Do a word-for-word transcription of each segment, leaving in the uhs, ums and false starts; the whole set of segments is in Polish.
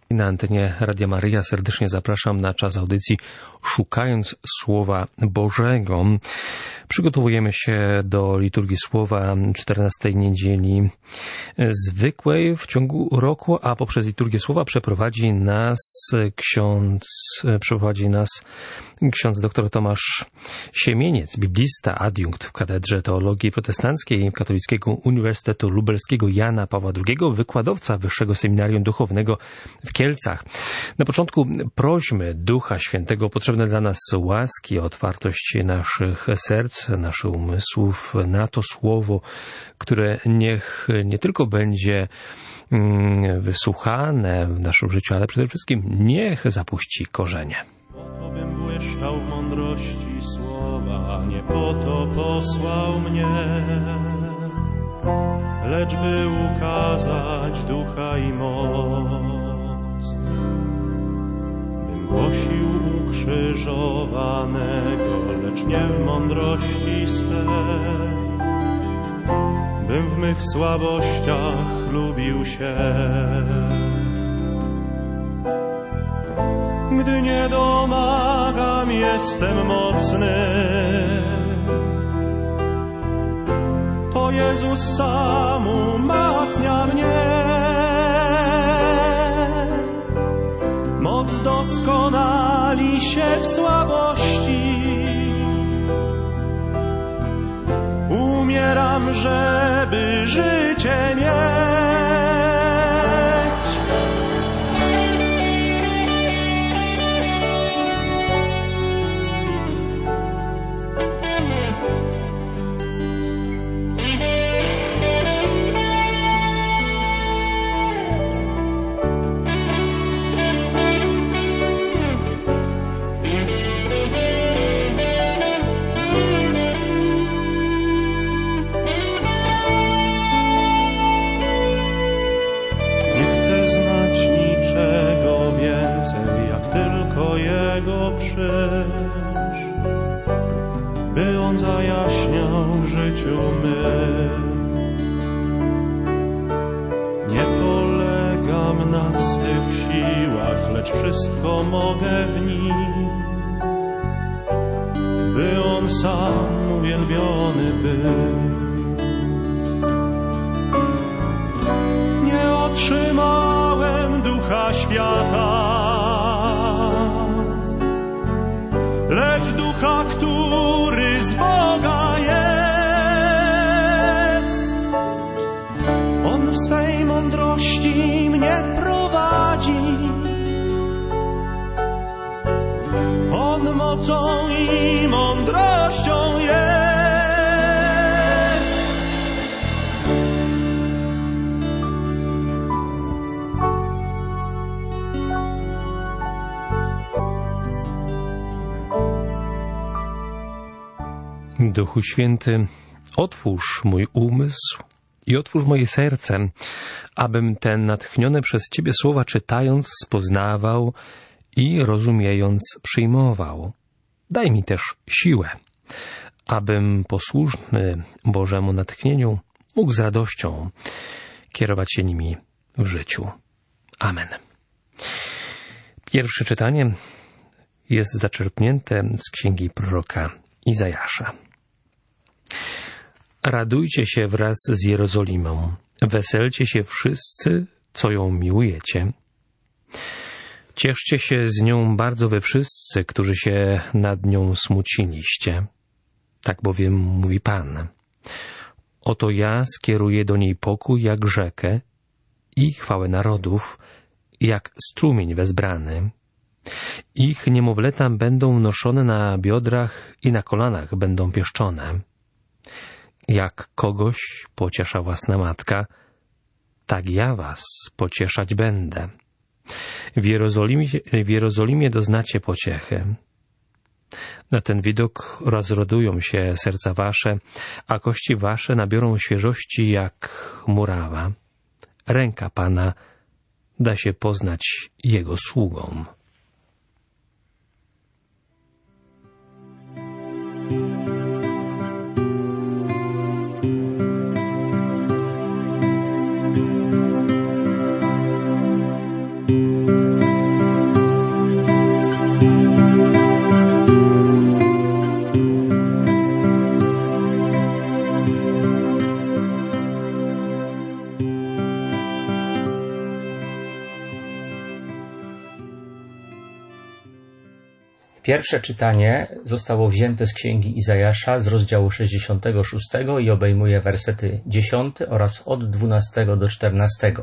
Na antenie Radia Maryja serdecznie zapraszam na czas audycji Szukając Słowa Bożego. Przygotowujemy się do liturgii Słowa czternastej niedzieli zwykłej w ciągu roku, a poprzez liturgię Słowa przeprowadzi nas ksiądz, przeprowadzi nas ksiądz dr Tomasz Siemieniec, biblista, adiunkt w Katedrze Teologii Protestanckiej Katolickiego Uniwersytetu Lubelskiego Jana Pawła drugiego, wykładowca Wyższego Seminarium Duchownego w Kielcach. Na początku prośmy Ducha Świętego potrzebne dla nas łaski, otwartość naszych serc, naszych umysłów na to Słowo, które niech nie tylko będzie wysłuchane w naszym życiu, ale przede wszystkim niech zapuści korzenie. Po to bym błyszczał w mądrości słowa, nie po to posłał mnie, lecz by ukazać ducha i moc. Bym głosił ukrzyżowanego, lecz nie w mądrości swej. Bym w mych słabościach lubił się. Gdy nie domagam, jestem mocny, to Jezus sam umacnia mnie. Moc doskonali się w słabości. Umieram, żeby życie mieć. Jego krzyż, by On zajaśniał w życiu mym. Nie polegam na swych siłach, lecz wszystko mogę w Nim, by On sam uwielbiony był. Nie otrzymałem ducha świata, lecz ducha, który z Boga jest. On w swej mądrości mnie prowadzi. On mocą i mądrością jest. Duchu Święty, otwórz mój umysł i otwórz moje serce, abym te natchnione przez Ciebie słowa czytając, poznawał i rozumiejąc przyjmował. Daj mi też siłę, abym posłuszny Bożemu natchnieniu mógł z radością kierować się nimi w życiu. Amen. Pierwsze czytanie jest zaczerpnięte z księgi proroka Izajasza. Radujcie się wraz z Jerozolimą, weselcie się wszyscy, co ją miłujecie. Cieszcie się z nią bardzo wy wszyscy, którzy się nad nią smuciliście. Tak bowiem mówi Pan. Oto ja skieruję do niej pokój jak rzekę i chwałę narodów, jak strumień wezbrany. Ich niemowlęta będą noszone na biodrach i na kolanach będą pieszczone. Jak kogoś pociesza własna matka, tak ja was pocieszać będę. W Jerozolimie, w Jerozolimie doznacie pociechy. Na ten widok rozrodują się serca wasze, a kości wasze nabiorą świeżości jak murawa. Ręka Pana da się poznać Jego sługom. Pierwsze czytanie zostało wzięte z księgi Izajasza z rozdziału sześćdziesiątego szóstego i obejmuje wersety dziesiąty oraz od dwunastego do czternastego.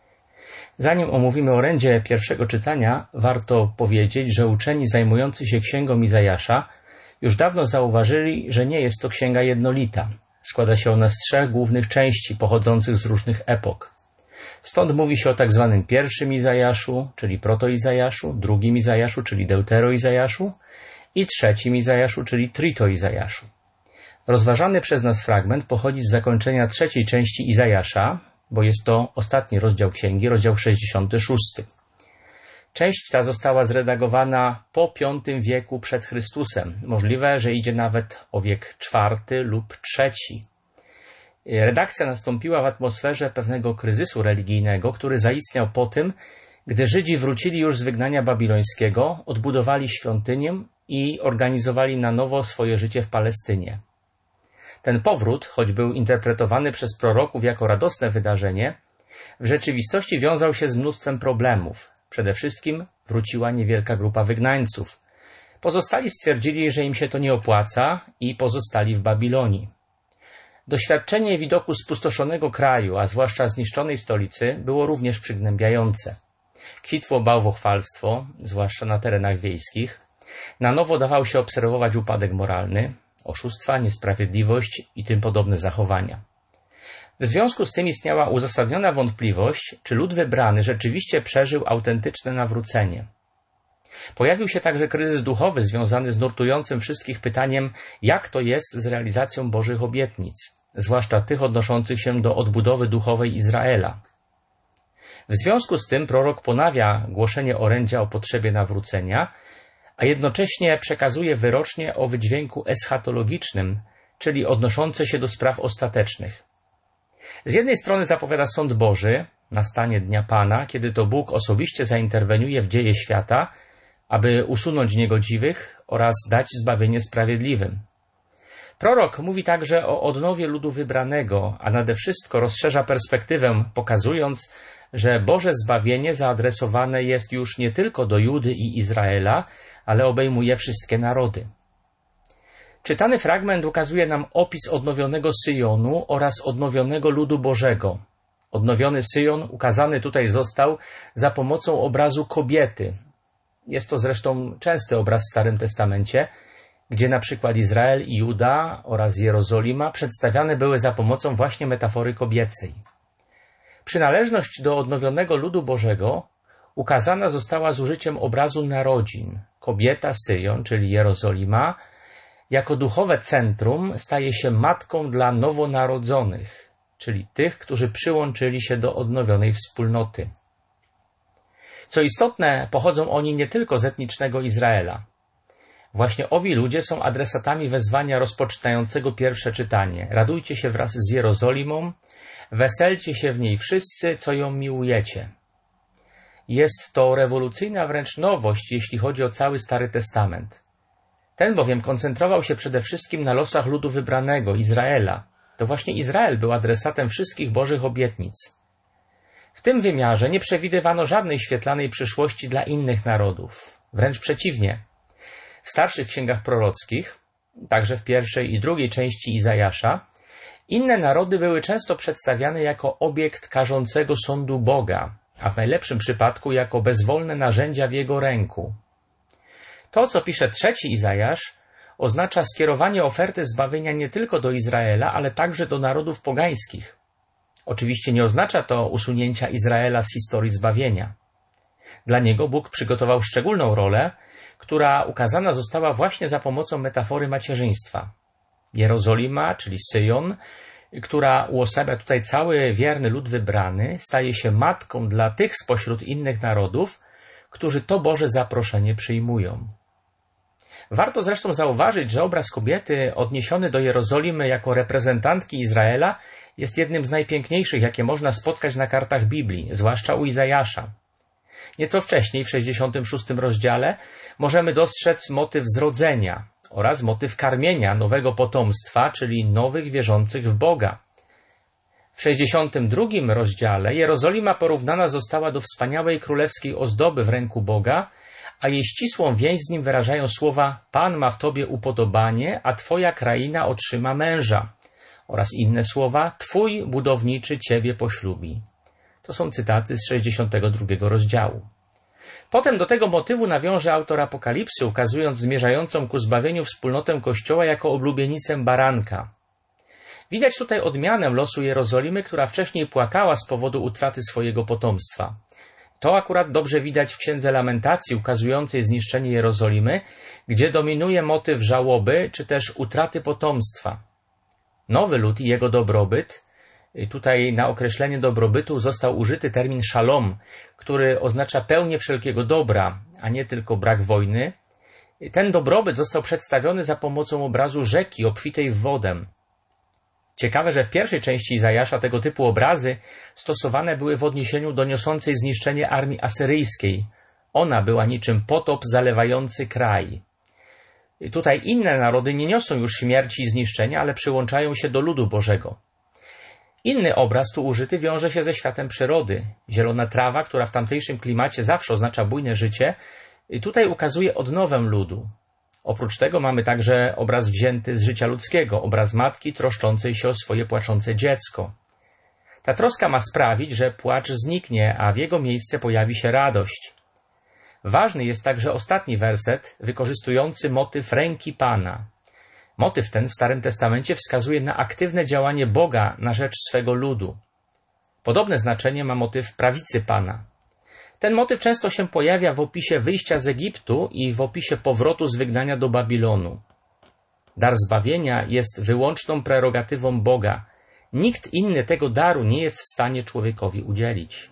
Zanim omówimy orędzie pierwszego czytania, warto powiedzieć, że uczeni zajmujący się księgą Izajasza już dawno zauważyli, że nie jest to księga jednolita. Składa się ona z trzech głównych części pochodzących z różnych epok. Stąd mówi się o tak zwanym pierwszym Izajaszu, czyli proto-Izajaszu, drugim Izajaszu, czyli deutero-Izajaszu i trzecim Izajaszu, czyli trito-Izajaszu. Rozważany przez nas fragment pochodzi z zakończenia trzeciej części Izajasza, bo jest to ostatni rozdział księgi, rozdział sześćdziesiąty szósty. Część ta została zredagowana po piątym wieku przed Chrystusem. Możliwe, że idzie nawet o wiek czwarty lub trzeci. Redakcja nastąpiła w atmosferze pewnego kryzysu religijnego, który zaistniał po tym, gdy Żydzi wrócili już z wygnania babilońskiego, odbudowali świątynię i organizowali na nowo swoje życie w Palestynie. Ten powrót, choć był interpretowany przez proroków jako radosne wydarzenie, w rzeczywistości wiązał się z mnóstwem problemów. Przede wszystkim wróciła niewielka grupa wygnańców. Pozostali stwierdzili, że im się to nie opłaca i pozostali w Babilonii. Doświadczenie widoku spustoszonego kraju, a zwłaszcza zniszczonej stolicy, było również przygnębiające. Kwitło bałwochwalstwo, zwłaszcza na terenach wiejskich. Na nowo dawał się obserwować upadek moralny, oszustwa, niesprawiedliwość i tym podobne zachowania. W związku z tym istniała uzasadniona wątpliwość, czy lud wybrany rzeczywiście przeżył autentyczne nawrócenie. Pojawił się także kryzys duchowy związany z nurtującym wszystkich pytaniem, jak to jest z realizacją Bożych obietnic, zwłaszcza tych odnoszących się do odbudowy duchowej Izraela. W związku z tym prorok ponawia głoszenie orędzia o potrzebie nawrócenia, a jednocześnie przekazuje wyrocznie o wydźwięku eschatologicznym, czyli odnoszące się do spraw ostatecznych. Z jednej strony zapowiada sąd Boży, nastanie dnia Pana, kiedy to Bóg osobiście zainterweniuje w dzieje świata, aby usunąć niegodziwych oraz dać zbawienie sprawiedliwym. Prorok mówi także o odnowie ludu wybranego, a nade wszystko rozszerza perspektywę, pokazując, że Boże zbawienie zaadresowane jest już nie tylko do Judy i Izraela, ale obejmuje wszystkie narody. Czytany fragment ukazuje nam opis odnowionego Syjonu oraz odnowionego ludu Bożego. Odnowiony Syjon ukazany tutaj został za pomocą obrazu kobiety. Jest to zresztą częsty obraz w Starym Testamencie, gdzie na przykład Izrael i Juda oraz Jerozolima przedstawiane były za pomocą właśnie metafory kobiecej. Przynależność do odnowionego ludu Bożego ukazana została z użyciem obrazu narodzin. Kobieta Syjon, czyli Jerozolima, jako duchowe centrum staje się matką dla nowonarodzonych, czyli tych, którzy przyłączyli się do odnowionej wspólnoty. Co istotne, pochodzą oni nie tylko z etnicznego Izraela. Właśnie owi ludzie są adresatami wezwania rozpoczynającego pierwsze czytanie. Radujcie się wraz z Jerozolimą, weselcie się w niej wszyscy, co ją miłujecie. Jest to rewolucyjna wręcz nowość, jeśli chodzi o cały Stary Testament. Ten bowiem koncentrował się przede wszystkim na losach ludu wybranego, Izraela. To właśnie Izrael był adresatem wszystkich Bożych obietnic. W tym wymiarze nie przewidywano żadnej świetlanej przyszłości dla innych narodów. Wręcz przeciwnie. W starszych księgach prorockich, także w pierwszej i drugiej części Izajasza, inne narody były często przedstawiane jako obiekt karzącego sądu Boga, a w najlepszym przypadku jako bezwolne narzędzia w Jego ręku. To, co pisze trzeci Izajasz, oznacza skierowanie oferty zbawienia nie tylko do Izraela, ale także do narodów pogańskich. Oczywiście nie oznacza to usunięcia Izraela z historii zbawienia. Dla niego Bóg przygotował szczególną rolę, która ukazana została właśnie za pomocą metafory macierzyństwa. Jerozolima, czyli Syjon, która uosabia tutaj cały wierny lud wybrany, staje się matką dla tych spośród innych narodów, którzy to Boże zaproszenie przyjmują. Warto zresztą zauważyć, że obraz kobiety odniesiony do Jerozolimy jako reprezentantki Izraela jest jednym z najpiękniejszych, jakie można spotkać na kartach Biblii, zwłaszcza u Izajasza. Nieco wcześniej, w sześćdziesiątym szóstym rozdziale, możemy dostrzec motyw zrodzenia oraz motyw karmienia nowego potomstwa, czyli nowych wierzących w Boga. W sześćdziesiątym drugim rozdziale Jerozolima porównana została do wspaniałej królewskiej ozdoby w ręku Boga, a jej ścisłą więź z nim wyrażają słowa Pan ma w tobie upodobanie, a twoja kraina otrzyma męża oraz inne słowa Twój budowniczy ciebie poślubi. To są cytaty z sześćdziesiątego drugiego rozdziału. Potem do tego motywu nawiąże autor Apokalipsy, ukazując zmierzającą ku zbawieniu wspólnotę Kościoła jako oblubienicę baranka. Widać tutaj odmianę losu Jerozolimy, która wcześniej płakała z powodu utraty swojego potomstwa. To akurat dobrze widać w Księdze Lamentacji ukazującej zniszczenie Jerozolimy, gdzie dominuje motyw żałoby czy też utraty potomstwa. Nowy lud i jego dobrobyt, tutaj na określenie dobrobytu został użyty termin szalom, który oznacza pełnię wszelkiego dobra, a nie tylko brak wojny. Ten dobrobyt został przedstawiony za pomocą obrazu rzeki obfitej w wodę. Ciekawe, że w pierwszej części Izajasza tego typu obrazy stosowane były w odniesieniu do niosącej zniszczenie armii asyryjskiej. Ona była niczym potop zalewający kraj. Tutaj inne narody nie niosą już śmierci i zniszczenia, ale przyłączają się do ludu Bożego. Inny obraz tu użyty wiąże się ze światem przyrody. Zielona trawa, która w tamtejszym klimacie zawsze oznacza bujne życie, tutaj ukazuje odnowę ludu. Oprócz tego mamy także obraz wzięty z życia ludzkiego, obraz matki troszczącej się o swoje płaczące dziecko. Ta troska ma sprawić, że płacz zniknie, a w jego miejsce pojawi się radość. Ważny jest także ostatni werset, wykorzystujący motyw ręki Pana. Motyw ten w Starym Testamencie wskazuje na aktywne działanie Boga na rzecz swego ludu. Podobne znaczenie ma motyw prawicy Pana. Ten motyw często się pojawia w opisie wyjścia z Egiptu i w opisie powrotu z wygnania do Babilonu. Dar zbawienia jest wyłączną prerogatywą Boga. Nikt inny tego daru nie jest w stanie człowiekowi udzielić.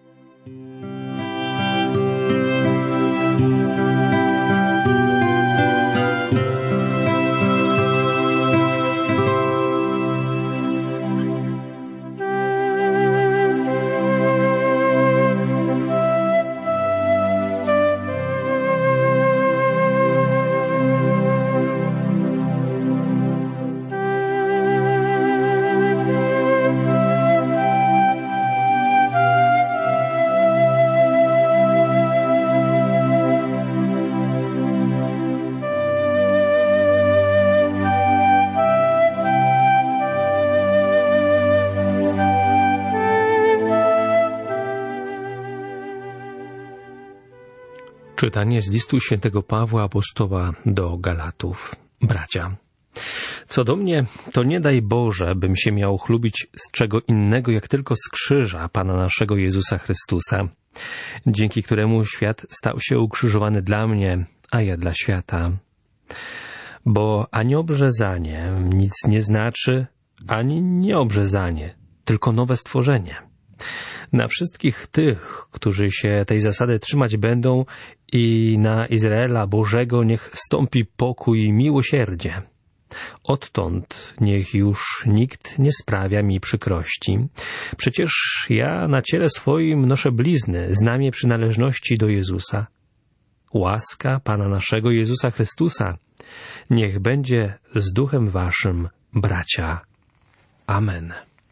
Czytanie z listu świętego Pawła apostoła do Galatów. Bracia, co do mnie, to nie daj Boże, bym się miał chlubić z czego innego, jak tylko z krzyża Pana naszego Jezusa Chrystusa, dzięki któremu świat stał się ukrzyżowany dla mnie, a ja dla świata. Bo ani obrzezanie nic nie znaczy, ani nieobrzezanie, tylko nowe stworzenie. Na wszystkich tych, którzy się tej zasady trzymać będą, i na Izraela Bożego niech stąpi pokój i miłosierdzie. Odtąd niech już nikt nie sprawia mi przykrości. Przecież ja na ciele swoim noszę blizny, znamię przynależności do Jezusa. Łaska Pana naszego Jezusa Chrystusa niech będzie z duchem waszym, bracia. Amen.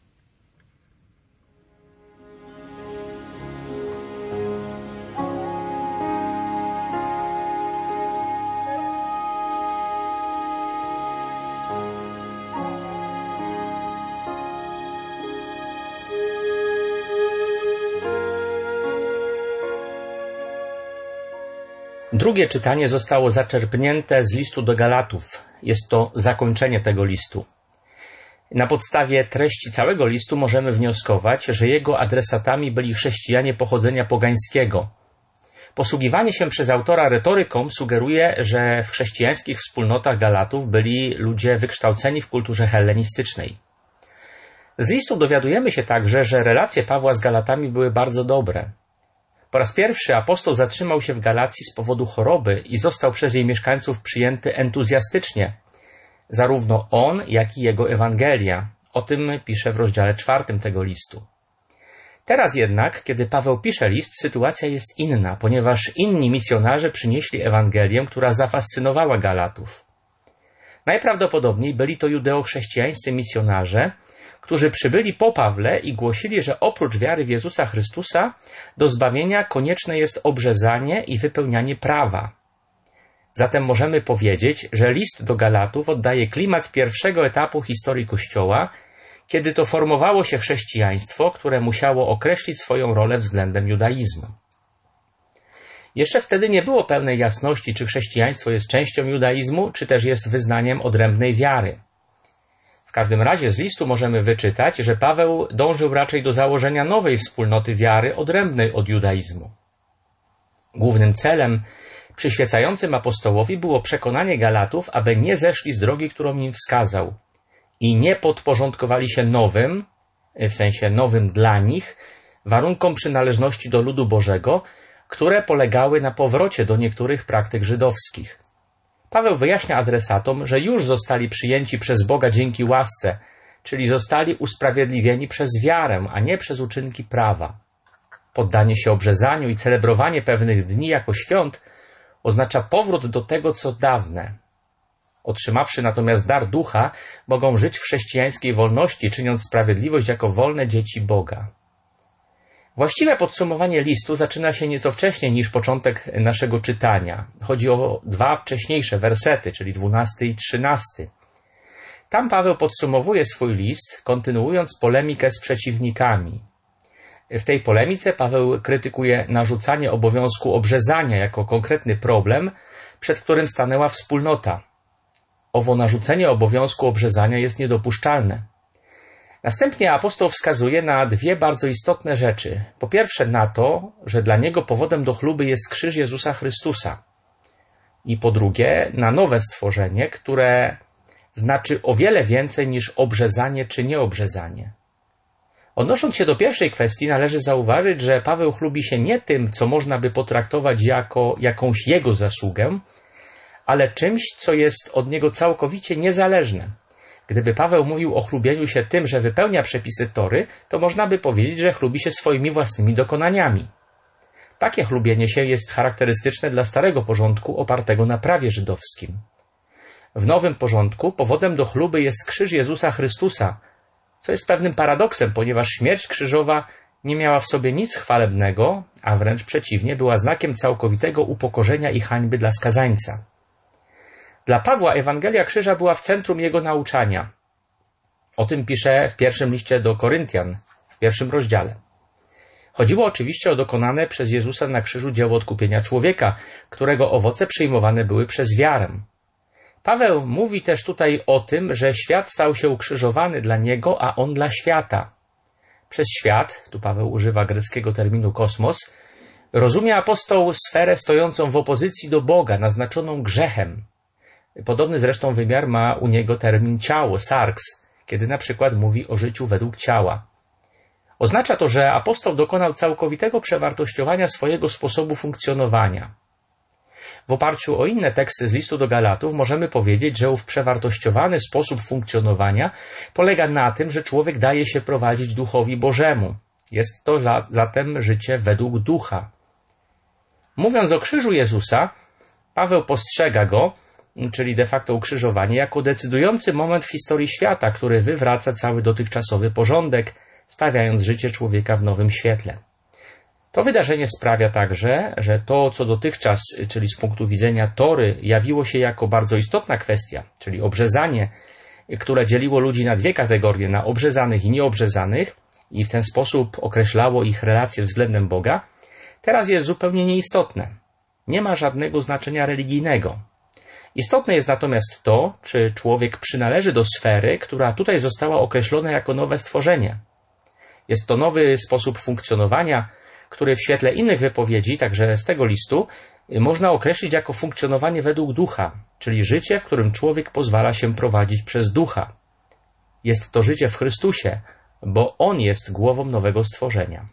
Drugie czytanie zostało zaczerpnięte z listu do Galatów. Jest to zakończenie tego listu. Na podstawie treści całego listu możemy wnioskować, że jego adresatami byli chrześcijanie pochodzenia pogańskiego. Posługiwanie się przez autora retoryką sugeruje, że w chrześcijańskich wspólnotach Galatów byli ludzie wykształceni w kulturze hellenistycznej. Z listu dowiadujemy się także, że relacje Pawła z Galatami były bardzo dobre. Po raz pierwszy apostoł zatrzymał się w Galacji z powodu choroby i został przez jej mieszkańców przyjęty entuzjastycznie. Zarówno on, jak i jego Ewangelia. O tym pisze w rozdziale czwartym tego listu. Teraz jednak, kiedy Paweł pisze list, sytuacja jest inna, ponieważ inni misjonarze przynieśli Ewangelię, która zafascynowała Galatów. Najprawdopodobniej byli to judeochrześcijańscy misjonarze, którzy przybyli po Pawle i głosili, że oprócz wiary w Jezusa Chrystusa do zbawienia konieczne jest obrzezanie i wypełnianie prawa. Zatem możemy powiedzieć, że list do Galatów oddaje klimat pierwszego etapu historii Kościoła, kiedy to formowało się chrześcijaństwo, które musiało określić swoją rolę względem judaizmu. Jeszcze wtedy nie było pełnej jasności, czy chrześcijaństwo jest częścią judaizmu, czy też jest wyznaniem odrębnej wiary. W każdym razie z listu możemy wyczytać, że Paweł dążył raczej do założenia nowej wspólnoty wiary odrębnej od judaizmu. Głównym celem przyświecającym apostołowi było przekonanie Galatów, aby nie zeszli z drogi, którą im wskazał i nie podporządkowali się nowym, w sensie nowym dla nich, warunkom przynależności do ludu Bożego, które polegały na powrocie do niektórych praktyk żydowskich. Paweł wyjaśnia adresatom, że już zostali przyjęci przez Boga dzięki łasce, czyli zostali usprawiedliwieni przez wiarę, a nie przez uczynki prawa. Poddanie się obrzezaniu i celebrowanie pewnych dni jako świąt oznacza powrót do tego, co dawne. Otrzymawszy natomiast dar ducha, mogą żyć w chrześcijańskiej wolności, czyniąc sprawiedliwość jako wolne dzieci Boga. Właściwe podsumowanie listu zaczyna się nieco wcześniej niż początek naszego czytania. Chodzi o dwa wcześniejsze wersety, czyli dwunasty i trzynasty. Tam Paweł podsumowuje swój list, kontynuując polemikę z przeciwnikami. W tej polemice Paweł krytykuje narzucanie obowiązku obrzezania jako konkretny problem, przed którym stanęła wspólnota. Owo narzucenie obowiązku obrzezania jest niedopuszczalne. Następnie apostoł wskazuje na dwie bardzo istotne rzeczy. Po pierwsze na to, że dla niego powodem do chluby jest krzyż Jezusa Chrystusa. I po drugie na nowe stworzenie, które znaczy o wiele więcej niż obrzezanie czy nieobrzezanie. Odnosząc się do pierwszej kwestii, należy zauważyć, że Paweł chlubi się nie tym, co można by potraktować jako jakąś jego zasługę, ale czymś, co jest od niego całkowicie niezależne. Gdyby Paweł mówił o chlubieniu się tym, że wypełnia przepisy Tory, to można by powiedzieć, że chlubi się swoimi własnymi dokonaniami. Takie chlubienie się jest charakterystyczne dla starego porządku opartego na prawie żydowskim. W nowym porządku powodem do chluby jest krzyż Jezusa Chrystusa, co jest pewnym paradoksem, ponieważ śmierć krzyżowa nie miała w sobie nic chwalebnego, a wręcz przeciwnie, była znakiem całkowitego upokorzenia i hańby dla skazańca. Dla Pawła Ewangelia Krzyża była w centrum jego nauczania. O tym pisze w pierwszym liście do Koryntian, w pierwszym rozdziale. Chodziło oczywiście o dokonane przez Jezusa na krzyżu dzieło odkupienia człowieka, którego owoce przyjmowane były przez wiarę. Paweł mówi też tutaj o tym, że świat stał się ukrzyżowany dla niego, a on dla świata. Przez świat, tu Paweł używa greckiego terminu kosmos, rozumie apostoł sferę stojącą w opozycji do Boga, naznaczoną grzechem. Podobny zresztą wymiar ma u niego termin ciało, sarx, kiedy na przykład mówi o życiu według ciała. Oznacza to, że apostoł dokonał całkowitego przewartościowania swojego sposobu funkcjonowania. W oparciu o inne teksty z listu do Galatów możemy powiedzieć, że ów przewartościowany sposób funkcjonowania polega na tym, że człowiek daje się prowadzić Duchowi Bożemu. Jest to zatem życie według Ducha. Mówiąc o krzyżu Jezusa, Paweł postrzega go, czyli de facto ukrzyżowanie, jako decydujący moment w historii świata, który wywraca cały dotychczasowy porządek, stawiając życie człowieka w nowym świetle. To wydarzenie sprawia także, że to, co dotychczas, czyli z punktu widzenia Tory, jawiło się jako bardzo istotna kwestia, czyli obrzezanie, które dzieliło ludzi na dwie kategorie, na obrzezanych i nieobrzezanych, i w ten sposób określało ich relacje względem Boga, teraz jest zupełnie nieistotne. Nie ma żadnego znaczenia religijnego. Istotne jest natomiast to, czy człowiek przynależy do sfery, która tutaj została określona jako nowe stworzenie. Jest to nowy sposób funkcjonowania, który w świetle innych wypowiedzi, także z tego listu, można określić jako funkcjonowanie według ducha, czyli życie, w którym człowiek pozwala się prowadzić przez ducha. Jest to życie w Chrystusie, bo On jest głową nowego stworzenia.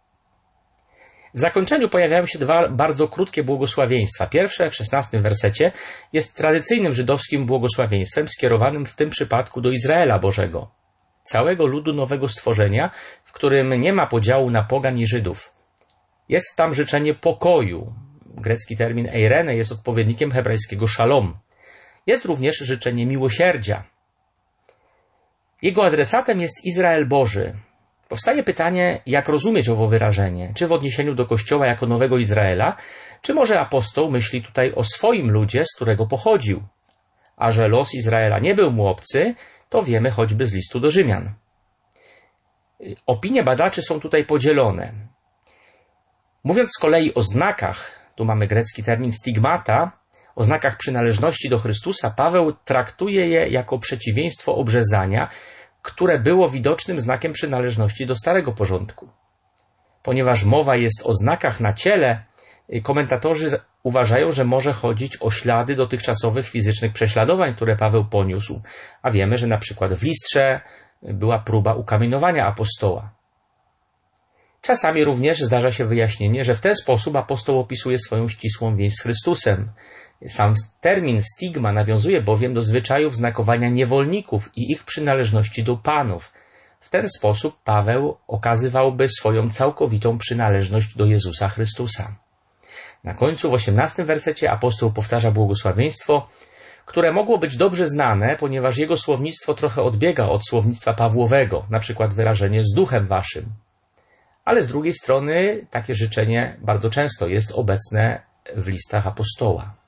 W zakończeniu pojawiają się dwa bardzo krótkie błogosławieństwa. Pierwsze, w szesnastym wersecie, jest tradycyjnym żydowskim błogosławieństwem skierowanym w tym przypadku do Izraela Bożego, całego ludu nowego stworzenia, w którym nie ma podziału na pogan i Żydów. Jest tam życzenie pokoju. Grecki termin eirene jest odpowiednikiem hebrajskiego szalom. Jest również życzenie miłosierdzia. Jego adresatem jest Izrael Boży. Powstaje pytanie, jak rozumieć owo wyrażenie, czy w odniesieniu do Kościoła jako nowego Izraela, czy może apostoł myśli tutaj o swoim ludzie, z którego pochodził. A że los Izraela nie był mu obcy, to wiemy choćby z listu do Rzymian. Opinie badaczy są tutaj podzielone. Mówiąc z kolei o znakach, tu mamy grecki termin stigmata, o znakach przynależności do Chrystusa, Paweł traktuje je jako przeciwieństwo obrzezania, które było widocznym znakiem przynależności do starego porządku. Ponieważ mowa jest o znakach na ciele, komentatorzy uważają, że może chodzić o ślady dotychczasowych fizycznych prześladowań, które Paweł poniósł, a wiemy, że na przykład w Listrze była próba ukamienowania apostoła. Czasami również zdarza się wyjaśnienie, że w ten sposób apostoł opisuje swoją ścisłą więź z Chrystusem. Sam termin stigma nawiązuje bowiem do zwyczajów znakowania niewolników i ich przynależności do panów. W ten sposób Paweł okazywałby swoją całkowitą przynależność do Jezusa Chrystusa. Na końcu w osiemnastym wersecie apostoł powtarza błogosławieństwo, które mogło być dobrze znane, ponieważ jego słownictwo trochę odbiega od słownictwa Pawłowego, na przykład wyrażenie z duchem waszym. Ale z drugiej strony takie życzenie bardzo często jest obecne w listach apostoła.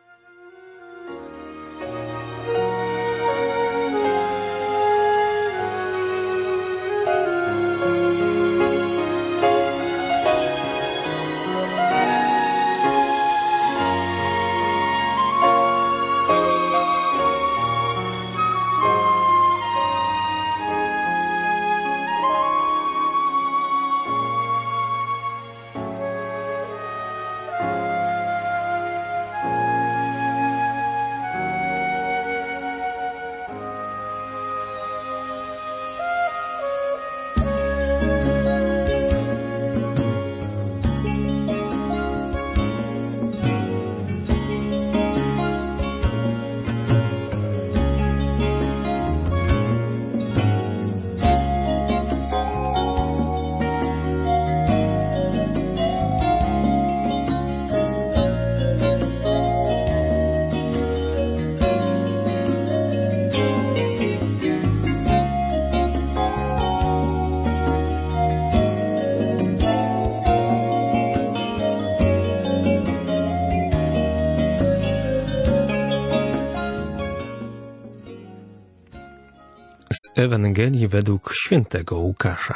Z Ewangelii według świętego Łukasza.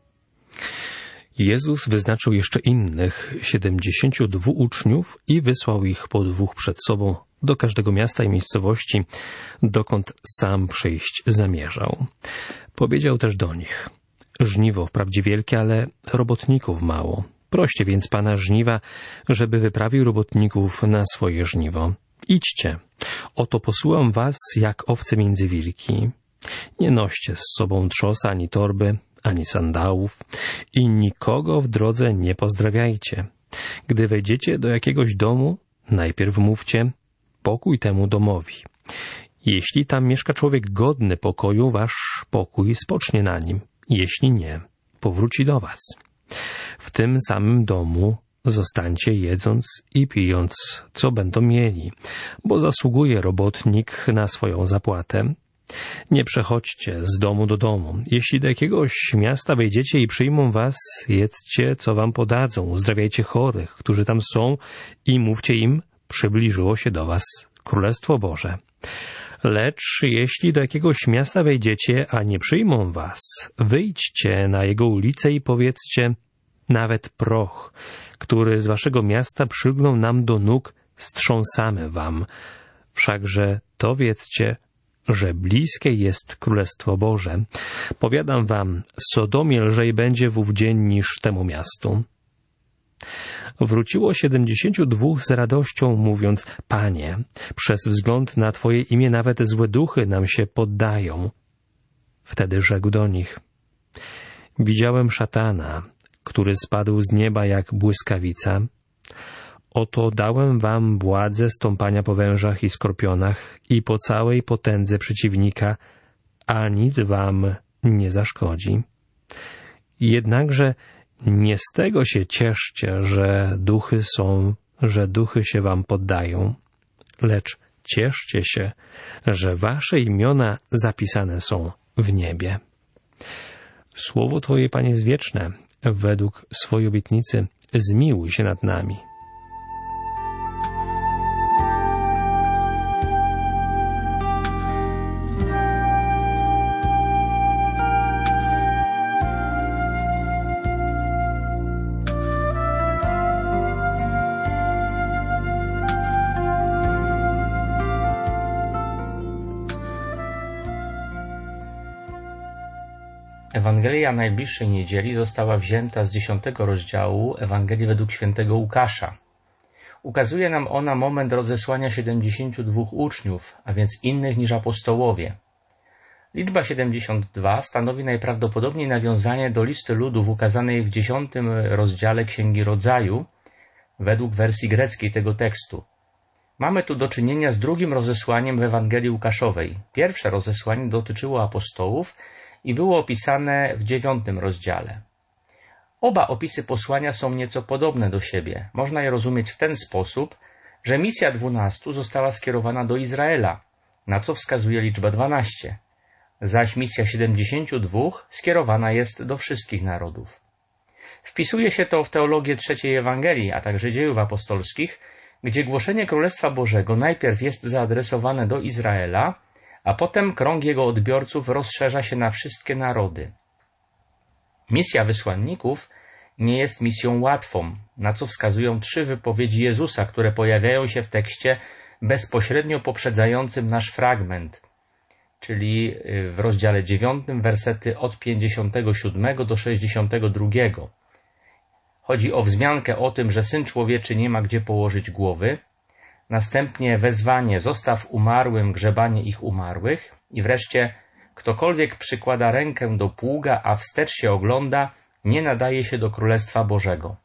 Jezus wyznaczył jeszcze innych siedemdziesięciu dwóch uczniów i wysłał ich po dwóch przed sobą do każdego miasta i miejscowości, dokąd sam przyjść zamierzał. Powiedział też do nich: żniwo wprawdzie wielkie, ale robotników mało. Proście więc Pana żniwa, żeby wyprawił robotników na swoje żniwo. Idźcie, oto posyłam was jak owce między wilki. Nie noście z sobą trzosa, ani torby, ani sandałów i nikogo w drodze nie pozdrawiajcie. Gdy wejdziecie do jakiegoś domu, najpierw mówcie: pokój temu domowi. Jeśli tam mieszka człowiek godny pokoju, wasz pokój spocznie na nim. Jeśli nie, powróci do was. W tym samym domu zostańcie, jedząc i pijąc, co będą mieli, bo zasługuje robotnik na swoją zapłatę. Nie przechodźcie z domu do domu. Jeśli do jakiegoś miasta wejdziecie i przyjmą was, jedzcie, co wam podadzą. Uzdrawiajcie chorych, którzy tam są, i mówcie im: przybliżyło się do was Królestwo Boże. Lecz jeśli do jakiegoś miasta wejdziecie, a nie przyjmą was, wyjdźcie na jego ulicę i powiedzcie: nawet proch, który z waszego miasta przygnął nam do nóg, strząsamy wam. Wszakże to wiedzcie, że bliskie jest Królestwo Boże. Powiadam wam, Sodomie lżej będzie w ów dzień niż temu miastu. Wróciło siedemdziesięciu dwóch z radością, mówiąc: Panie, przez wzgląd na Twoje imię nawet złe duchy nam się poddają. Wtedy rzekł do nich: widziałem szatana, który spadł z nieba jak błyskawica. Oto dałem wam władzę stąpania po wężach i skorpionach i po całej potędze przeciwnika, a nic wam nie zaszkodzi. Jednakże nie z tego się cieszcie, że duchy są, że duchy się wam poddają, lecz cieszcie się, że wasze imiona zapisane są w niebie. Słowo Twoje, Panie, jest wieczne. Według swojej obietnicy zmiłuj się nad nami. Ewangelia najbliższej niedzieli została wzięta z dziesiątego rozdziału Ewangelii według świętego Łukasza. Ukazuje nam ona moment rozesłania siedemdziesięciu dwóch uczniów, a więc innych niż apostołowie. Liczba siedemdziesiąt dwa stanowi najprawdopodobniej nawiązanie do listy ludów ukazanej w dziesiątym rozdziale Księgi Rodzaju, według wersji greckiej tego tekstu. Mamy tu do czynienia z drugim rozesłaniem w Ewangelii Łukaszowej. Pierwsze rozesłanie dotyczyło apostołów i było opisane w dziewiątym rozdziale. Oba opisy posłania są nieco podobne do siebie. Można je rozumieć w ten sposób, że misja dwunastu została skierowana do Izraela, na co wskazuje liczba dwanaście, zaś misja siedemdziesięciu dwóch skierowana jest do wszystkich narodów. Wpisuje się to w teologię trzeciej Ewangelii, a także dziejów apostolskich, gdzie głoszenie Królestwa Bożego najpierw jest zaadresowane do Izraela, a potem krąg jego odbiorców rozszerza się na wszystkie narody. Misja wysłanników nie jest misją łatwą, na co wskazują trzy wypowiedzi Jezusa, które pojawiają się w tekście bezpośrednio poprzedzającym nasz fragment, czyli w rozdziale dziewiątym, wersety od pięćdziesiątego siódmego do sześćdziesiątego drugiego. Chodzi o wzmiankę o tym, że Syn Człowieczy nie ma gdzie położyć głowy, następnie wezwanie zostaw umarłym grzebanie ich umarłych i wreszcie ktokolwiek przykłada rękę do pługa, a wstecz się ogląda, nie nadaje się do Królestwa Bożego.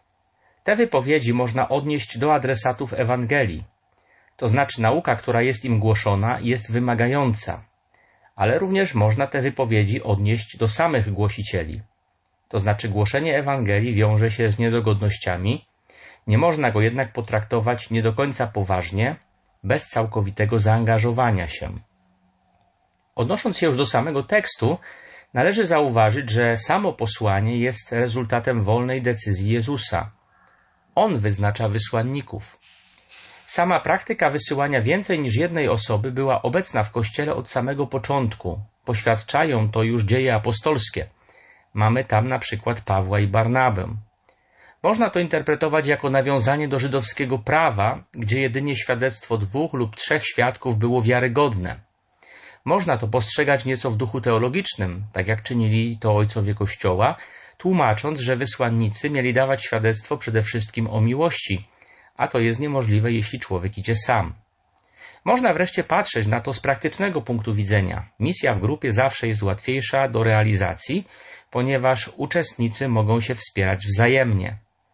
Te wypowiedzi można odnieść do adresatów Ewangelii, to znaczy nauka, która jest im głoszona, jest wymagająca, ale również można te wypowiedzi odnieść do samych głosicieli. To znaczy głoszenie Ewangelii wiąże się z niedogodnościami, nie można go jednak potraktować nie do końca poważnie, bez całkowitego zaangażowania się. Odnosząc się już do samego tekstu, należy zauważyć, że samo posłanie jest rezultatem wolnej decyzji Jezusa. On wyznacza wysłanników. Sama praktyka wysyłania więcej niż jednej osoby była obecna w Kościele od samego początku. Poświadczają to już dzieje apostolskie. Mamy tam na przykład Pawła i Barnabę. Można to interpretować jako nawiązanie do żydowskiego prawa, gdzie jedynie świadectwo dwóch lub trzech świadków było wiarygodne. Można to postrzegać nieco w duchu teologicznym, tak jak czynili to ojcowie Kościoła, tłumacząc, że wysłannicy mieli dawać świadectwo przede wszystkim o miłości, a to jest niemożliwe, jeśli człowiek idzie sam. Można wreszcie patrzeć na to z praktycznego punktu widzenia. Misja w grupie zawsze jest łatwiejsza do realizacji, ponieważ uczestnicy mogą się wspierać wzajemnie.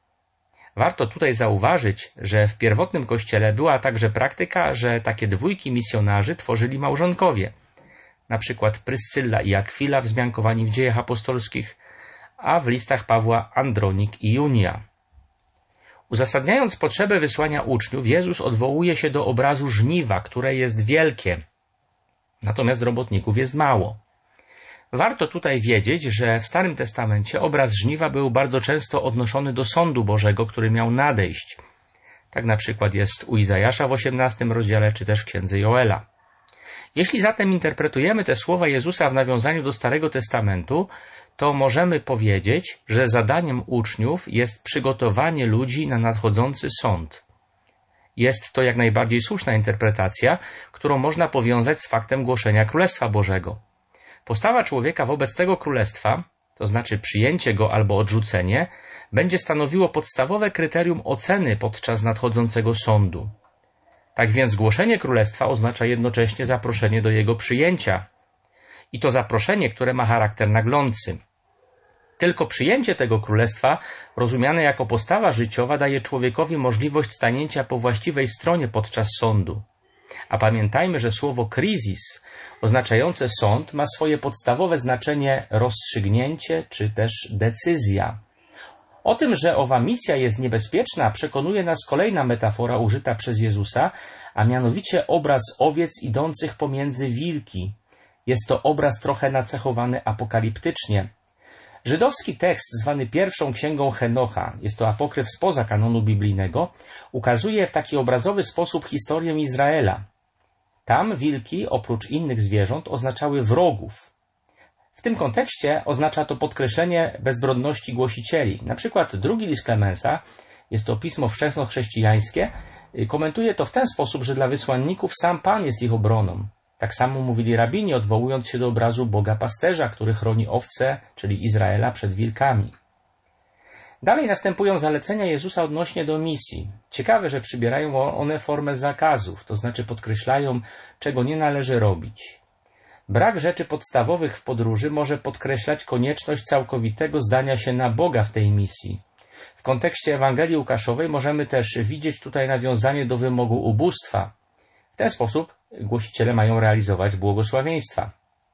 Warto tutaj zauważyć, że w pierwotnym Kościele była także praktyka, że takie dwójki misjonarzy tworzyli małżonkowie, na przykład Pryscylla i Akwila wzmiankowani w Dziejach Apostolskich, a w listach Pawła Andronik i Junia. Uzasadniając potrzebę wysłania uczniów, Jezus odwołuje się do obrazu żniwa, które jest wielkie, natomiast robotników jest mało. Warto tutaj wiedzieć, że w Starym Testamencie obraz żniwa był bardzo często odnoszony do sądu Bożego, który miał nadejść. Tak na przykład jest u Izajasza w osiemnastym rozdziale, czy też w księdze Joela. Jeśli zatem interpretujemy te słowa Jezusa w nawiązaniu do Starego Testamentu, to możemy powiedzieć, że zadaniem uczniów jest przygotowanie ludzi na nadchodzący sąd. Jest to jak najbardziej słuszna interpretacja, którą można powiązać z faktem głoszenia Królestwa Bożego. Postawa człowieka wobec tego królestwa, to znaczy przyjęcie go albo odrzucenie, będzie stanowiło podstawowe kryterium oceny podczas nadchodzącego sądu. Tak więc głoszenie królestwa oznacza jednocześnie zaproszenie do jego przyjęcia. I to zaproszenie, które ma charakter naglący. Tylko przyjęcie tego królestwa, rozumiane jako postawa życiowa, daje człowiekowi możliwość stanięcia po właściwej stronie podczas sądu. A pamiętajmy, że słowo kryzis, oznaczające sąd, ma swoje podstawowe znaczenie rozstrzygnięcie czy też decyzja. O tym, że owa misja jest niebezpieczna, przekonuje nas kolejna metafora użyta przez Jezusa, a mianowicie obraz owiec idących pomiędzy wilki. Jest to obraz trochę nacechowany apokaliptycznie. Żydowski tekst, zwany pierwszą księgą Henocha, jest to apokryf spoza kanonu biblijnego, ukazuje w taki obrazowy sposób historię Izraela. Tam wilki, oprócz innych zwierząt, oznaczały wrogów. W tym kontekście oznacza to podkreślenie bezbronności głosicieli. Na przykład drugi list Klemensa, jest to pismo wczesnochrześcijańskie, komentuje to w ten sposób, że dla wysłanników sam Pan jest ich obroną. Tak samo mówili rabini, odwołując się do obrazu Boga pasterza, który chroni owce, czyli Izraela, przed wilkami. Dalej następują zalecenia Jezusa odnośnie do misji. Ciekawe, że przybierają one formę zakazów, to znaczy podkreślają, czego nie należy robić. Brak rzeczy podstawowych w podróży może podkreślać konieczność całkowitego zdania się na Boga w tej misji. W kontekście Ewangelii Łukaszowej możemy też widzieć tutaj nawiązanie do wymogu ubóstwa. W ten sposób głosiciele mają realizować błogosławieństwa.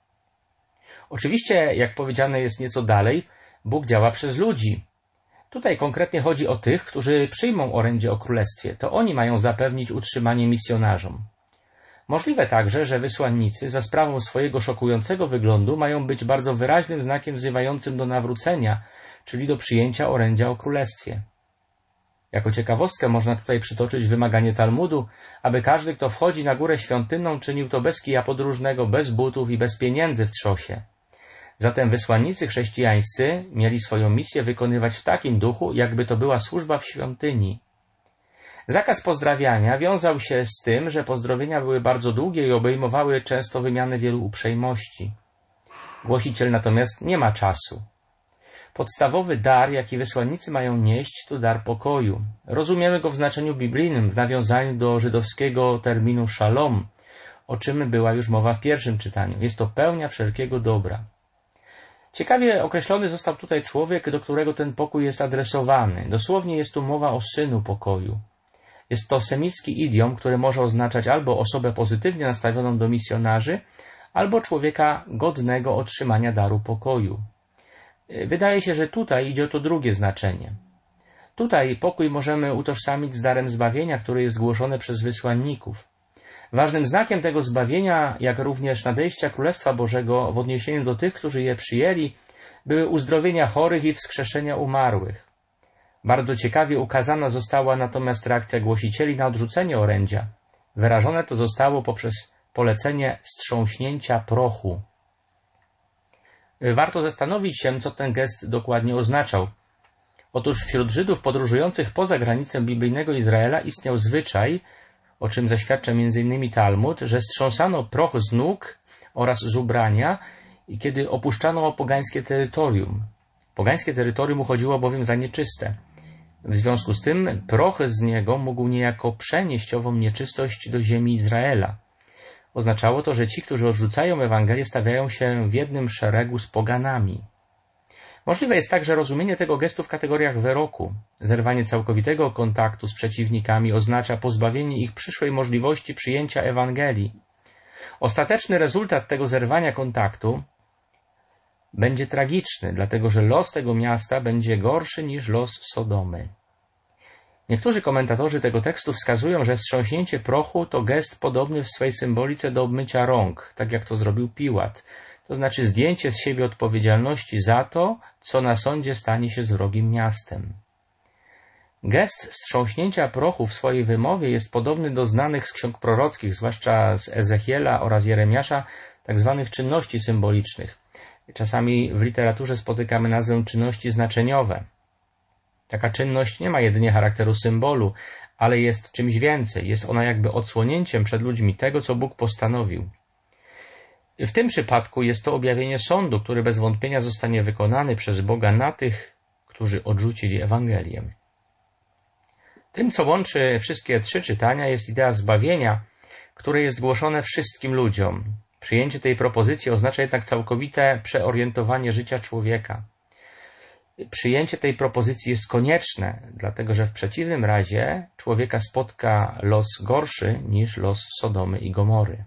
Oczywiście, jak powiedziane jest nieco dalej, Bóg działa przez ludzi. Tutaj konkretnie chodzi o tych, którzy przyjmą orędzie o królestwie. To oni mają zapewnić utrzymanie misjonarzom. Możliwe także, że wysłannicy za sprawą swojego szokującego wyglądu mają być bardzo wyraźnym znakiem wzywającym do nawrócenia, czyli do przyjęcia orędzia o królestwie. Jako ciekawostkę można tutaj przytoczyć wymaganie Talmudu, aby każdy, kto wchodzi na górę świątynną, czynił to bez kija podróżnego, bez butów i bez pieniędzy w trzosie. Zatem wysłannicy chrześcijańscy mieli swoją misję wykonywać w takim duchu, jakby to była służba w świątyni. Zakaz pozdrawiania wiązał się z tym, że pozdrowienia były bardzo długie i obejmowały często wymianę wielu uprzejmości. Głosiciel natomiast nie ma czasu. Podstawowy dar, jaki wysłannicy mają nieść, to dar pokoju. Rozumiemy go w znaczeniu biblijnym, w nawiązaniu do żydowskiego terminu szalom, o czym była już mowa w pierwszym czytaniu. Jest to pełnia wszelkiego dobra. Ciekawie określony został tutaj człowiek, do którego ten pokój jest adresowany. Dosłownie jest tu mowa o synu pokoju. Jest to semicki idiom, który może oznaczać albo osobę pozytywnie nastawioną do misjonarzy, albo człowieka godnego otrzymania daru pokoju. Wydaje się, że tutaj idzie o to drugie znaczenie. Tutaj pokój możemy utożsamić z darem zbawienia, który jest głoszony przez wysłanników. Ważnym znakiem tego zbawienia, jak również nadejścia Królestwa Bożego w odniesieniu do tych, którzy je przyjęli, były uzdrowienia chorych i wskrzeszenia umarłych. Bardzo ciekawie ukazana została natomiast reakcja głosicieli na odrzucenie orędzia. Wyrażone to zostało poprzez polecenie strząśnięcia prochu. Warto zastanowić się, co ten gest dokładnie oznaczał. Otóż wśród Żydów podróżujących poza granicę biblijnego Izraela istniał zwyczaj, o czym zaświadcza między innymi Talmud, że strząsano proch z nóg oraz z ubrania, kiedy opuszczano pogańskie terytorium. Pogańskie terytorium uchodziło bowiem za nieczyste. W związku z tym proch z niego mógł niejako przenieść ową nieczystość do ziemi Izraela. Oznaczało to, że ci, którzy odrzucają Ewangelię, stawiają się w jednym szeregu z poganami. Możliwe jest także rozumienie tego gestu w kategoriach wyroku. Zerwanie całkowitego kontaktu z przeciwnikami oznacza pozbawienie ich przyszłej możliwości przyjęcia Ewangelii. Ostateczny rezultat tego zerwania kontaktu będzie tragiczny, dlatego że los tego miasta będzie gorszy niż los Sodomy. Niektórzy komentatorzy tego tekstu wskazują, że strząśnięcie prochu to gest podobny w swej symbolice do obmycia rąk, tak jak to zrobił Piłat, to znaczy zdjęcie z siebie odpowiedzialności za to, co na sądzie stanie się z wrogim miastem. Gest strząśnięcia prochu w swojej wymowie jest podobny do znanych z ksiąg prorockich, zwłaszcza z Ezechiela oraz Jeremiasza, tak zwanych czynności symbolicznych. Czasami w literaturze spotykamy nazwę czynności znaczeniowe. Taka czynność nie ma jedynie charakteru symbolu, ale jest czymś więcej. Jest ona jakby odsłonięciem przed ludźmi tego, co Bóg postanowił. W tym przypadku jest to objawienie sądu, który bez wątpienia zostanie wykonany przez Boga na tych, którzy odrzucili Ewangelię. Tym, co łączy wszystkie trzy czytania, jest idea zbawienia, które jest głoszone wszystkim ludziom. Przyjęcie tej propozycji oznacza jednak całkowite przeorientowanie życia człowieka. Przyjęcie tej propozycji jest konieczne, dlatego że w przeciwnym razie człowieka spotka los gorszy niż los Sodomy i Gomory.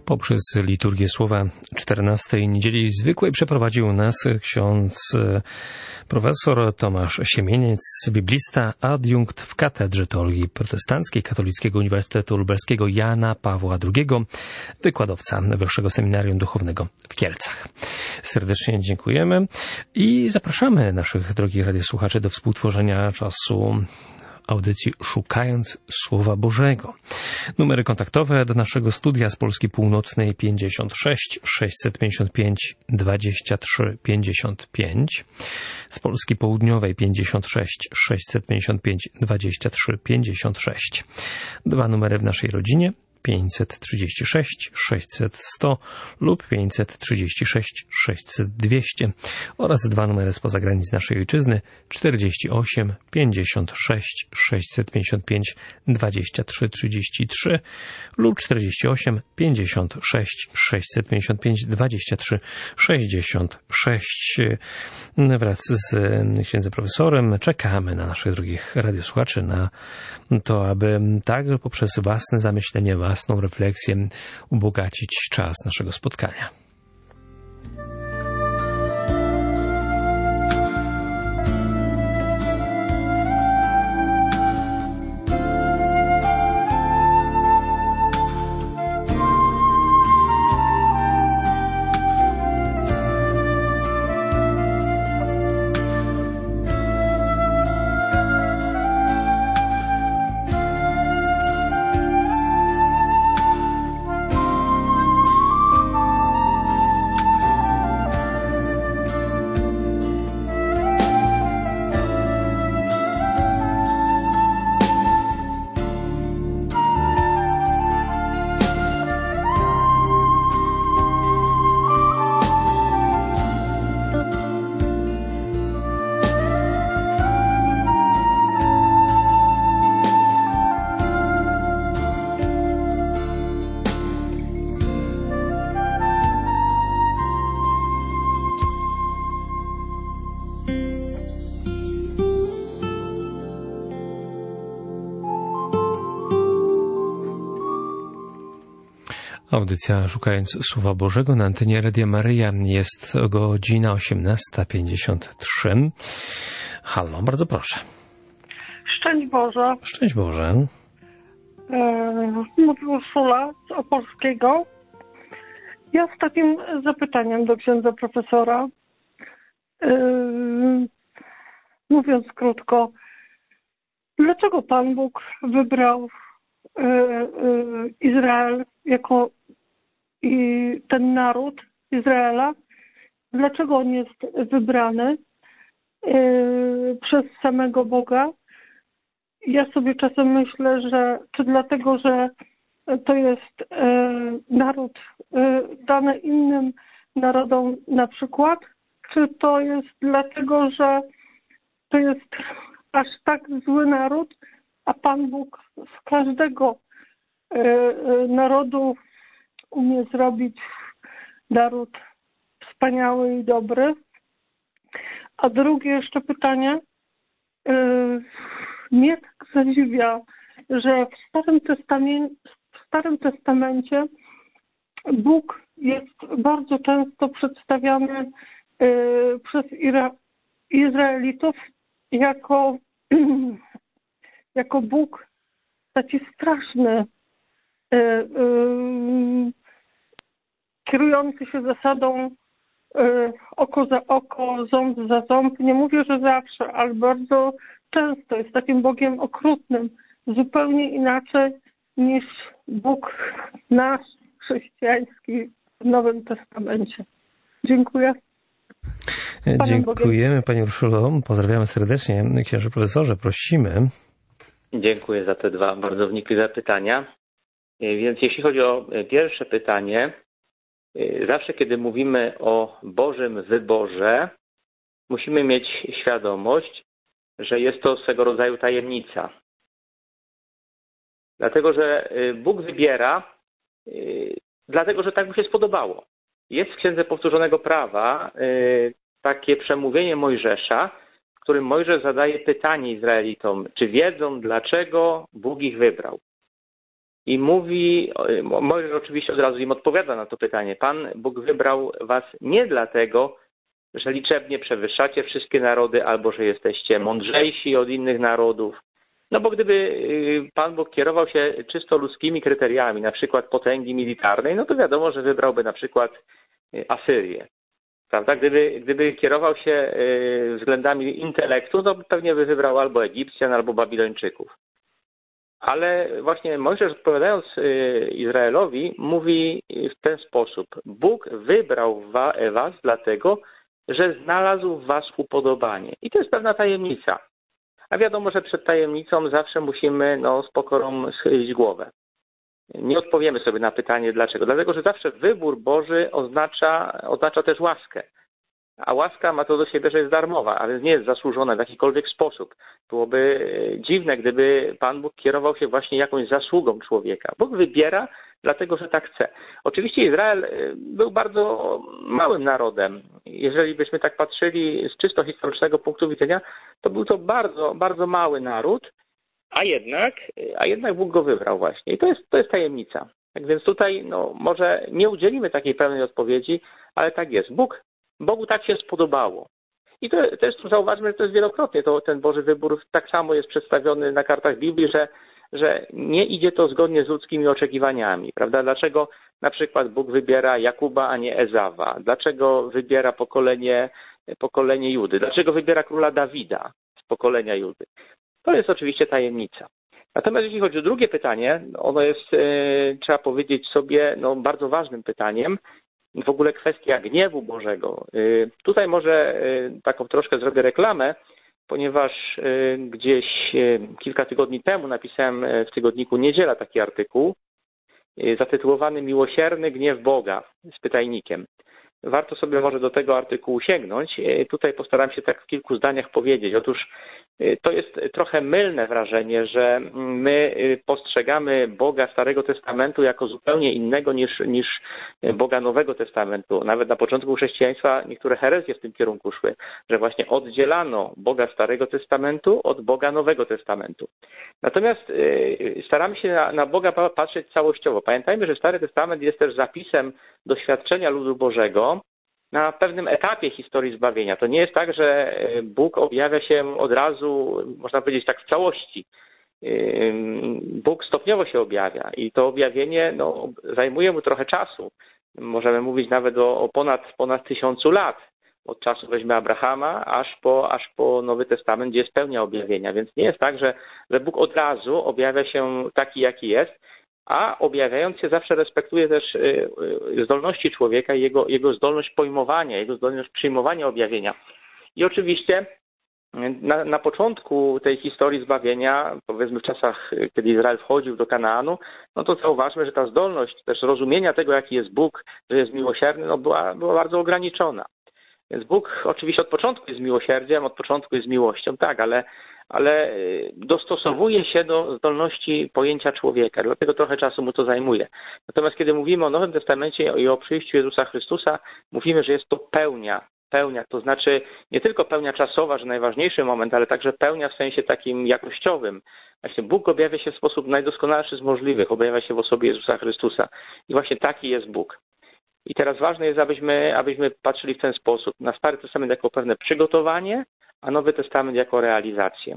Poprzez liturgię słowa czternastej niedzieli zwykłej przeprowadził nas ksiądz profesor Tomasz Siemieniec, biblista, adiunkt w Katedrze Teologii Protestanckiej Katolickiego Uniwersytetu Lubelskiego Jana Pawła drugiego, wykładowca Wyższego Seminarium Duchownego w Kielcach. Serdecznie dziękujemy i zapraszamy naszych drogich radiosłuchaczy do współtworzenia czasu audycji Szukając Słowa Bożego. Numery kontaktowe do naszego studia z Polski Północnej pięćdziesiąt sześć sześćset pięćdziesiąt pięć dwadzieścia trzy pięćdziesiąt pięć, z Polski Południowej pięćdziesiąt sześć sześćset pięćdziesiąt pięć dwadzieścia trzy pięćdziesiąt sześć. Dwa numery w naszej rodzinie: pięćset trzydzieści sześć sześćset sto lub pięćset trzydzieści sześć sześćset dwieście oraz dwa numery spoza granic naszej ojczyzny: czterdzieści osiem pięćdziesiąt sześć sześćset pięćdziesiąt pięć dwadzieścia trzy trzydzieści trzy lub czterdzieści osiem pięćdziesiąt sześć sześćset pięćdziesiąt pięć dwadzieścia trzy sześćdziesiąt sześć. Wraz z księdzem profesorem czekamy na naszych drugich radiosłuchaczy, na to, aby także poprzez własne zamyślenie, własną refleksję ubogacić czas naszego spotkania. Audycja Szukając Słowa Bożego na antenie Radia Maryja. Jest godzina osiemnasta pięćdziesiąt trzy. Halo, bardzo proszę. Szczęść Boże. Szczęść Boże. E, mówi Urszula z Opolskiego. Ja z takim zapytaniem do księdza profesora. E, mówiąc krótko, dlaczego Pan Bóg wybrał e, e, Izrael jako i ten naród Izraela? Dlaczego on jest wybrany e, przez samego Boga? Ja sobie czasem myślę, że czy dlatego, że to jest e, naród e, dany innym narodom na przykład, czy to jest dlatego, że to jest aż tak zły naród, a Pan Bóg z każdego e, e, narodu umie zrobić naród wspaniały i dobry. A drugie jeszcze pytanie. E, mnie tak zadziwia, że w Starym Testamencie, w Starym Testamencie Bóg jest bardzo często przedstawiany y, przez Ira- Izraelitów jako, jako Bóg taki straszny, y, y, kierujący się zasadą y, oko za oko, ząb za ząb. Nie mówię, że zawsze, ale bardzo często jest takim Bogiem okrutnym, zupełnie inaczej niż Bóg nasz chrześcijański w Nowym Testamencie. Dziękuję. Dziękujemy Pani Urszulo. Pozdrawiamy serdecznie. Księże profesorze, prosimy. Dziękuję za te dwa bardzo wnikliwe pytania. Więc jeśli chodzi o pierwsze pytanie, zawsze kiedy mówimy o Bożym wyborze, musimy mieć świadomość, że jest to swego rodzaju tajemnica. Dlatego, że Bóg wybiera, dlatego, że tak mu się spodobało. Jest w Księdze Powtórzonego Prawa takie przemówienie Mojżesza, w którym Mojżesz zadaje pytanie Izraelitom, czy wiedzą, dlaczego Bóg ich wybrał. i mówi, Mojżesz oczywiście od razu im odpowiada na to pytanie. Pan Bóg wybrał was nie dlatego, że liczebnie przewyższacie wszystkie narody albo że jesteście mądrzejsi od innych narodów. No bo gdyby Pan Bóg kierował się czysto ludzkimi kryteriami, na przykład potęgi militarnej, no to wiadomo, że wybrałby na przykład Asyrię. Prawda? Gdyby, gdyby kierował się względami intelektu, to pewnie by wybrał albo Egipcjan, albo Babilończyków. Ale właśnie Mojżesz, odpowiadając Izraelowi, mówi w ten sposób. Bóg wybrał was dlatego, że znalazł w was upodobanie. I to jest pewna tajemnica. A wiadomo, że przed tajemnicą zawsze musimy no, z pokorą schylić głowę. Nie odpowiemy sobie na pytanie dlaczego. Dlatego, że zawsze wybór Boży oznacza, oznacza też łaskę. A łaska ma to do siebie, że jest darmowa, a więc nie jest zasłużona w jakikolwiek sposób. Byłoby dziwne, gdyby Pan Bóg kierował się właśnie jakąś zasługą człowieka. Bóg wybiera, dlatego że tak chce. Oczywiście Izrael był bardzo małym narodem. Jeżeli byśmy tak patrzyli z czysto historycznego punktu widzenia, to był to bardzo, bardzo mały naród, a jednak, a jednak Bóg go wybrał właśnie. I to jest, to jest tajemnica. Tak więc tutaj no, może nie udzielimy takiej pełnej odpowiedzi, ale tak jest. Bóg Bogu tak się spodobało. I to też zauważmy, że to jest wielokrotnie, to ten Boży wybór tak samo jest przedstawiony na kartach Biblii, że, że nie idzie to zgodnie z ludzkimi oczekiwaniami, prawda? Dlaczego na przykład Bóg wybiera Jakuba, a nie Ezawa? Dlaczego wybiera pokolenie, pokolenie Judy? Dlaczego wybiera króla Dawida z pokolenia Judy? To jest oczywiście tajemnica. Natomiast jeśli chodzi o drugie pytanie, ono jest, yy, trzeba powiedzieć sobie, no, bardzo ważnym pytaniem. W ogóle kwestia gniewu Bożego. Tutaj może taką troszkę zrobię reklamę, ponieważ gdzieś kilka tygodni temu napisałem w tygodniku Niedziela taki artykuł zatytułowany Miłosierny gniew Boga z pytajnikiem. Warto sobie może do tego artykułu sięgnąć. Tutaj postaram się tak w kilku zdaniach powiedzieć. Otóż to jest trochę mylne wrażenie, że my postrzegamy Boga Starego Testamentu jako zupełnie innego niż, niż Boga Nowego Testamentu. Nawet na początku chrześcijaństwa niektóre herezje w tym kierunku szły, że właśnie oddzielano Boga Starego Testamentu od Boga Nowego Testamentu. Natomiast staramy się na, na Boga patrzeć całościowo. Pamiętajmy, że Stary Testament jest też zapisem doświadczenia ludu Bożego na pewnym etapie historii zbawienia. To nie jest tak, że Bóg objawia się od razu, można powiedzieć tak w całości. Bóg stopniowo się objawia i to objawienie no, zajmuje mu trochę czasu. Możemy mówić nawet o, o ponad, ponad tysiącu lat. Od czasu weźmy Abrahama aż po, aż po Nowy Testament, gdzie jest pełnia objawienia. Więc nie jest tak, że, że Bóg od razu objawia się taki, jaki jest, a objawiając się zawsze respektuje też zdolności człowieka i jego, jego zdolność pojmowania, jego zdolność przyjmowania objawienia. I oczywiście na, na początku tej historii zbawienia, powiedzmy w czasach, kiedy Izrael wchodził do Kanaanu, no to zauważmy, że ta zdolność też rozumienia tego, jaki jest Bóg, że jest miłosierny, no była, była bardzo ograniczona. Więc Bóg oczywiście od początku jest miłosierdziem, od początku jest miłością, tak, ale ale dostosowuje się do zdolności pojęcia człowieka, dlatego trochę czasu mu to zajmuje. Natomiast kiedy mówimy o Nowym Testamencie i o przyjściu Jezusa Chrystusa, mówimy, że jest to pełnia, pełnia, to znaczy nie tylko pełnia czasowa, że najważniejszy moment, ale także pełnia w sensie takim jakościowym. Właśnie Bóg objawia się w sposób najdoskonalszy z możliwych, objawia się w osobie Jezusa Chrystusa i właśnie taki jest Bóg. I teraz ważne jest, abyśmy, abyśmy patrzyli w ten sposób na Stary Testament jako pewne przygotowanie, a Nowy Testament jako realizację.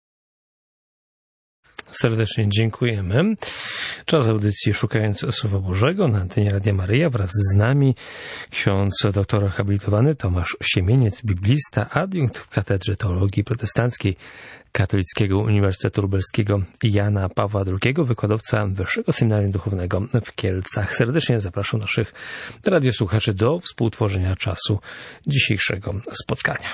Serdecznie dziękujemy. Czas audycji Szukając Słowa Bożego na antenie Radia Maryja. Wraz z nami ksiądz doktor habilitowany Tomasz Siemieniec, biblista, adiunkt w Katedrze Teologii Protestanckiej Katolickiego Uniwersytetu Lubelskiego Jana Pawła drugiego, wykładowca Wyższego Seminarium Duchownego w Kielcach. Serdecznie zapraszam naszych radiosłuchaczy do współtworzenia czasu dzisiejszego spotkania.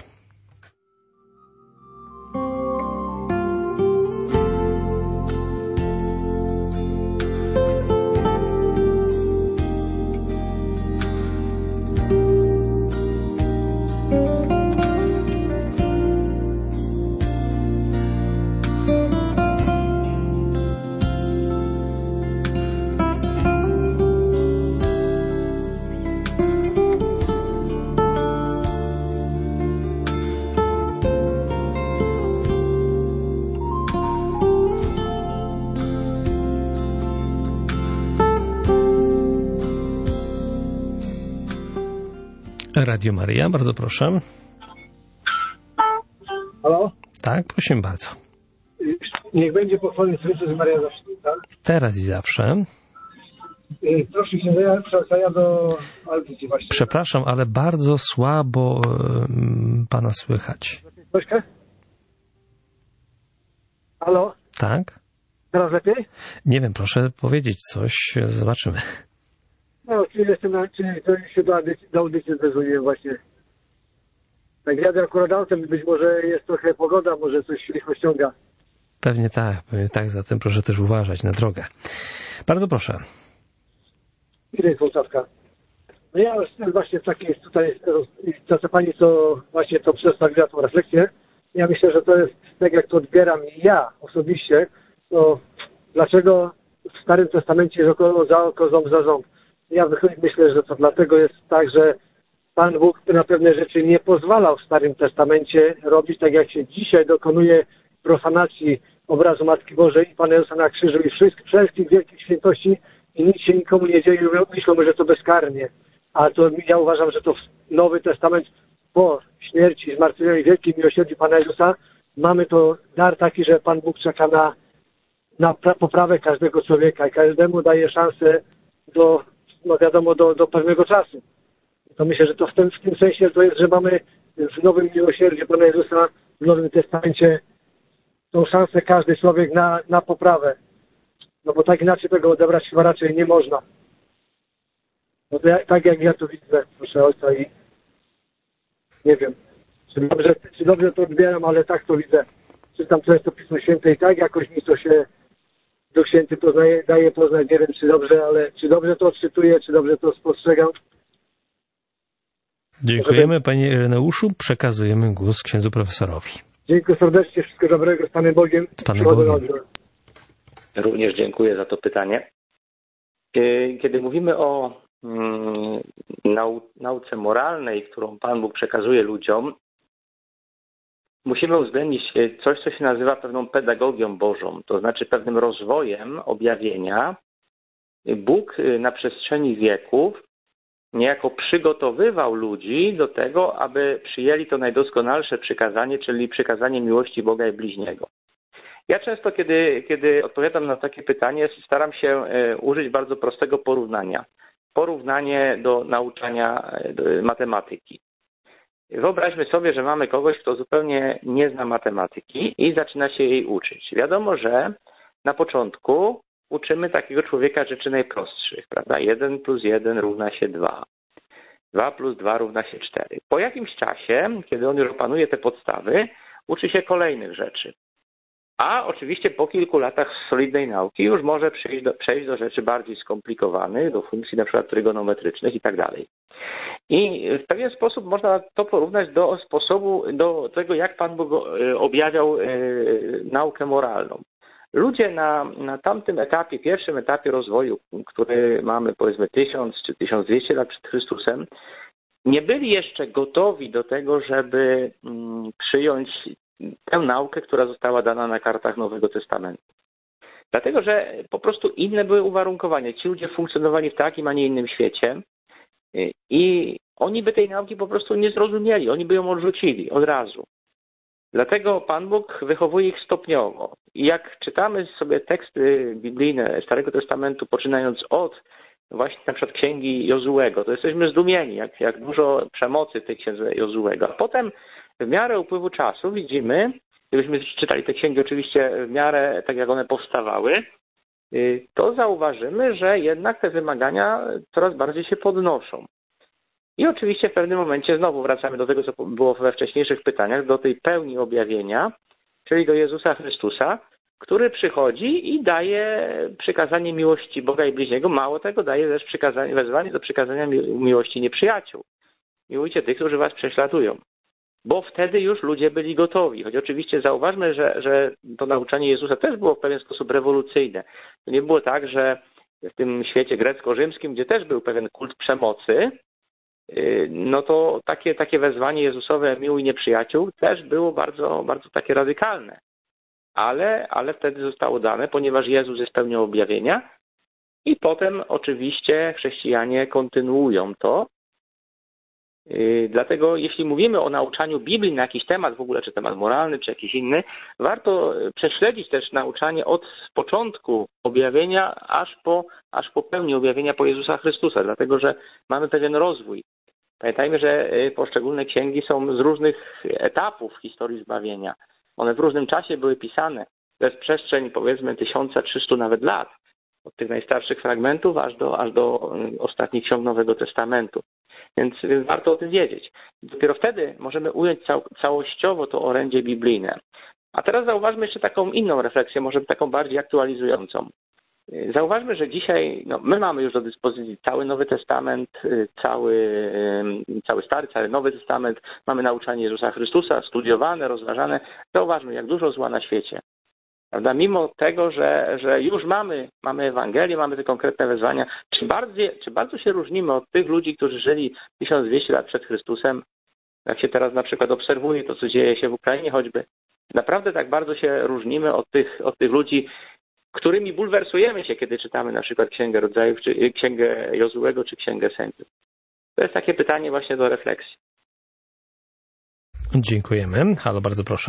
Radio Maryja, bardzo proszę. Halo? Tak, prosimy bardzo. Niech będzie pochwalony Chrystus Maria zawsze, tak? Teraz i zawsze. Proszę się, ja, ja do audycji właśnie. Przepraszam, ale bardzo słabo y, pana słychać. Troszkę? Halo? Tak? Teraz lepiej? Nie wiem, proszę powiedzieć coś, zobaczymy. No, czy jestem na, czy to się do audycji, do audycji zadzwoniłem właśnie. Tak jadę akurat autem, być może jest trochę pogoda, może coś licho ściąga. Pewnie tak, pewnie tak, zatem proszę też uważać na drogę. Bardzo proszę. Ile jest Włocławka? No ja już właśnie w takiej tutaj, tacy pani, co właśnie to przedstawiła tą refleksję, ja myślę, że to jest, tak jak to odbieram ja osobiście, to dlaczego w Starym Testamencie jest oko za oko, ząb za ząb? Ja myślę, że to dlatego jest tak, że Pan Bóg na pewne rzeczy nie pozwalał w Starym Testamencie robić, tak jak się dzisiaj dokonuje profanacji obrazu Matki Bożej i Pana Jezusa na krzyżu i wszystkich, wszystkich wielkich świętości i nic się nikomu nie dzieje, myślą, że to bezkarnie. A to ja uważam, że to Nowy Testament po śmierci, zmartwychwstaniu i wielkim miłosierdziu Pana Jezusa mamy to dar taki, że Pan Bóg czeka na, na poprawę każdego człowieka i każdemu daje szansę do, no wiadomo, do, do pewnego czasu. To myślę, że to w tym, w tym sensie to jest, że mamy w nowym miłosierdziu Pana Jezusa, w Nowym Testamencie tą szansę każdy człowiek na, na poprawę. No bo tak inaczej tego odebrać chyba raczej nie można. No to ja, tak jak ja to widzę, proszę Ojca, i nie wiem, czy dobrze, czy dobrze to odbieram, ale tak to widzę. Czytam często Pismo Święte i tak jakoś mi to się Duch Święty poznaje, daje poznać, nie wiem czy dobrze, ale czy dobrze to odczytuję, czy dobrze to spostrzegam. Dziękujemy Panie Ireneuszu, przekazujemy głos księdzu profesorowi. Dziękuję serdecznie, wszystkiego dobrego, z Panem Bogiem. Z Panem Bogiem. Również dziękuję za to pytanie. Kiedy mówimy o nau nauce moralnej, którą Pan Bóg przekazuje ludziom, musimy uwzględnić coś, co się nazywa pewną pedagogią Bożą, to znaczy pewnym rozwojem objawienia. Bóg na przestrzeni wieków niejako przygotowywał ludzi do tego, aby przyjęli to najdoskonalsze przykazanie, czyli przykazanie miłości Boga i bliźniego. Ja często, kiedy, kiedy odpowiadam na takie pytanie, staram się użyć bardzo prostego porównania. Porównanie do nauczania matematyki. Wyobraźmy sobie, że mamy kogoś, kto zupełnie nie zna matematyki i zaczyna się jej uczyć. Wiadomo, że na początku uczymy takiego człowieka rzeczy najprostszych, prawda? jeden plus jeden równa się dwa. dwa plus dwa równa się cztery. Po jakimś czasie, kiedy on już opanuje te podstawy, uczy się kolejnych rzeczy. A oczywiście po kilku latach solidnej nauki już może przejść do, przejść do rzeczy bardziej skomplikowanych, do funkcji na przykład trygonometrycznych i tak dalej. I w pewien sposób można to porównać do sposobu, do tego, jak Pan Bóg objawiał e, naukę moralną. Ludzie na, na tamtym etapie, pierwszym etapie rozwoju, który mamy powiedzmy tysiąc czy tysiąc dwieście lat przed Chrystusem, nie byli jeszcze gotowi do tego, żeby mm, przyjąć tę naukę, która została dana na kartach Nowego Testamentu. Dlatego, że po prostu inne były uwarunkowania. Ci ludzie funkcjonowali w takim, a nie innym świecie i oni by tej nauki po prostu nie zrozumieli. Oni by ją odrzucili od razu. Dlatego Pan Bóg wychowuje ich stopniowo. I jak czytamy sobie teksty biblijne Starego Testamentu, poczynając od właśnie na przykład księgi Jozułego, to jesteśmy zdumieni, jak, jak dużo przemocy w tej księdze Jozułego. A potem w miarę upływu czasu widzimy, gdybyśmy czytali te księgi oczywiście w miarę tak jak one powstawały, to zauważymy, że jednak te wymagania coraz bardziej się podnoszą. I oczywiście w pewnym momencie znowu wracamy do tego, co było we wcześniejszych pytaniach, do tej pełni objawienia, czyli do Jezusa Chrystusa, który przychodzi i daje przykazanie miłości Boga i bliźniego. Mało tego, daje też przykazanie, wezwanie do przykazania miłości nieprzyjaciół. Miłujcie tych, którzy was prześladują. Bo wtedy już ludzie byli gotowi. Choć oczywiście zauważmy, że, że to nauczanie Jezusa też było w pewien sposób rewolucyjne. To nie było tak, że w tym świecie grecko-rzymskim, gdzie też był pewien kult przemocy, no to takie, takie wezwanie Jezusowe miłuj nieprzyjaciół też było bardzo, bardzo takie radykalne. Ale, ale wtedy zostało dane, ponieważ Jezus jest pełnią objawienia i potem oczywiście chrześcijanie kontynuują to Dlatego jeśli mówimy o nauczaniu Biblii na jakiś temat w ogóle, czy temat moralny, czy jakiś inny, warto prześledzić też nauczanie od początku objawienia aż po, aż po pełni objawienia po Jezusa Chrystusa, dlatego że mamy pewien rozwój. Pamiętajmy, że poszczególne księgi są z różnych etapów historii zbawienia. One w różnym czasie były pisane. To jest przestrzeń powiedzmy tysiąc trzysta nawet lat. Od tych najstarszych fragmentów aż do, aż do ostatnich ksiąg Nowego Testamentu. Więc, więc warto o tym wiedzieć. Dopiero wtedy możemy ująć cał, całościowo to orędzie biblijne. A teraz zauważmy jeszcze taką inną refleksję, może taką bardziej aktualizującą. Zauważmy, że dzisiaj no, my mamy już do dyspozycji cały Nowy Testament, cały, cały Stary, cały Nowy Testament. Mamy nauczanie Jezusa Chrystusa, studiowane, rozważane. Zauważmy, jak dużo zła na świecie. Prawda? Mimo tego, że, że już mamy, mamy Ewangelię, mamy te konkretne wezwania, czy, bardziej, czy bardzo się różnimy od tych ludzi, którzy żyli tysiąc dwieście lat przed Chrystusem, jak się teraz na przykład obserwuje to, co dzieje się w Ukrainie choćby. Naprawdę tak bardzo się różnimy od tych, od tych ludzi, którymi bulwersujemy się, kiedy czytamy na przykład Księgę Rodzajów, czy Księgę Jozułego, czy Księgę Sędziów. To jest takie pytanie właśnie do refleksji. Dziękujemy. Halo, bardzo proszę.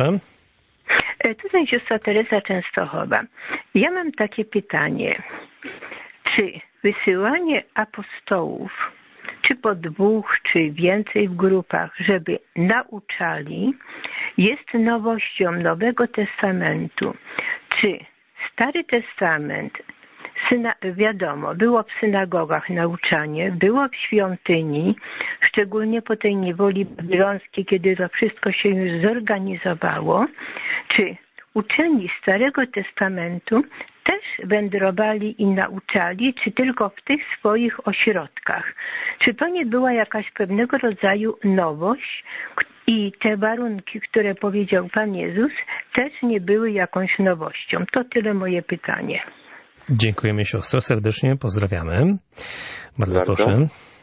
Tutaj siostra Teresa Częstochowa. Ja mam takie pytanie. Czy wysyłanie apostołów, czy po dwóch, czy więcej w grupach, żeby nauczali, jest nowością Nowego Testamentu? Czy Stary Testament, syna, wiadomo, było w synagogach nauczanie, było w świątyni, szczególnie po tej niewoli babilońskiej, kiedy to wszystko się już zorganizowało. Czy uczeni Starego Testamentu też wędrowali i nauczali, czy tylko w tych swoich ośrodkach? Czy to nie była jakaś pewnego rodzaju nowość i te warunki, które powiedział Pan Jezus, też nie były jakąś nowością? To tyle moje pytanie. Dziękujemy siostro serdecznie, pozdrawiamy. Bardzo, Bardzo proszę.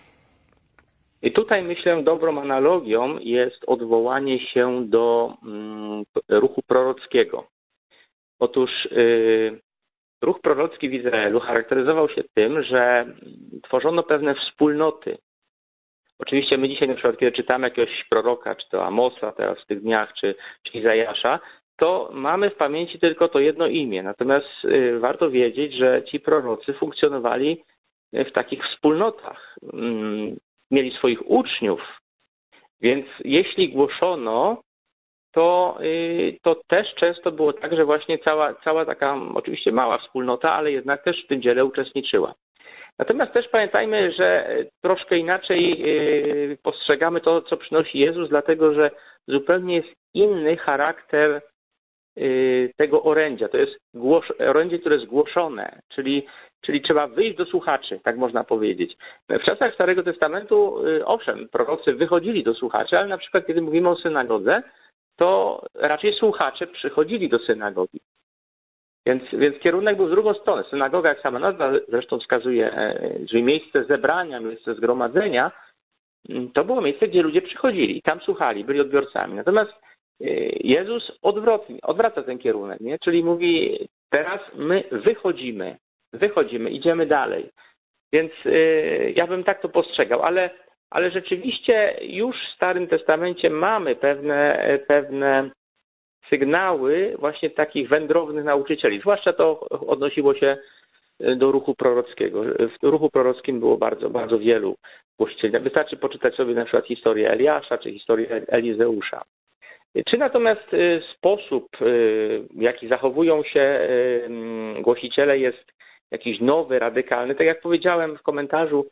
I tutaj myślę dobrą analogią jest odwołanie się do mm, ruchu prorockiego. Otóż y, ruch prorocki w Izraelu charakteryzował się tym, że tworzono pewne wspólnoty. Oczywiście my dzisiaj na przykład, kiedy czytamy jakiegoś proroka, czy to Amosa teraz w tych dniach, czy, czy Izajasza, to mamy w pamięci tylko to jedno imię. Natomiast y, warto wiedzieć, że ci prorocy funkcjonowali w takich wspólnotach. Mm, mieli swoich uczniów, więc jeśli głoszono, to, y, to też często było tak, że właśnie cała, cała taka oczywiście mała wspólnota, ale jednak też w tym dziele uczestniczyła. Natomiast też pamiętajmy, że troszkę inaczej y, postrzegamy to, co przynosi Jezus, dlatego że zupełnie jest inny charakter tego orędzia. To jest głos, orędzie, które jest głoszone, czyli, czyli trzeba wyjść do słuchaczy, tak można powiedzieć. W czasach Starego Testamentu, owszem, prorocy wychodzili do słuchaczy, ale na przykład kiedy mówimy o synagodze, to raczej słuchacze przychodzili do synagogi. Więc, więc kierunek był w drugą stronę. Synagoga, jak sama nazwa zresztą wskazuje, czyli miejsce zebrania, miejsce zgromadzenia, to było miejsce, gdzie ludzie przychodzili i tam słuchali, byli odbiorcami. Natomiast Jezus odwrotnie, odwraca ten kierunek, nie? Czyli mówi, teraz my wychodzimy, wychodzimy, idziemy dalej. Więc yy, ja bym tak to postrzegał, ale, ale rzeczywiście już w Starym Testamencie mamy pewne, pewne sygnały właśnie takich wędrownych nauczycieli. Zwłaszcza to odnosiło się do ruchu prorockiego. W ruchu prorockim było bardzo, bardzo wielu głosicieli. Wystarczy poczytać sobie na przykład historię Eliasza czy historię Elizeusza. Czy natomiast sposób, w jaki zachowują się głosiciele, jest jakiś nowy, radykalny? Tak jak powiedziałem w komentarzu,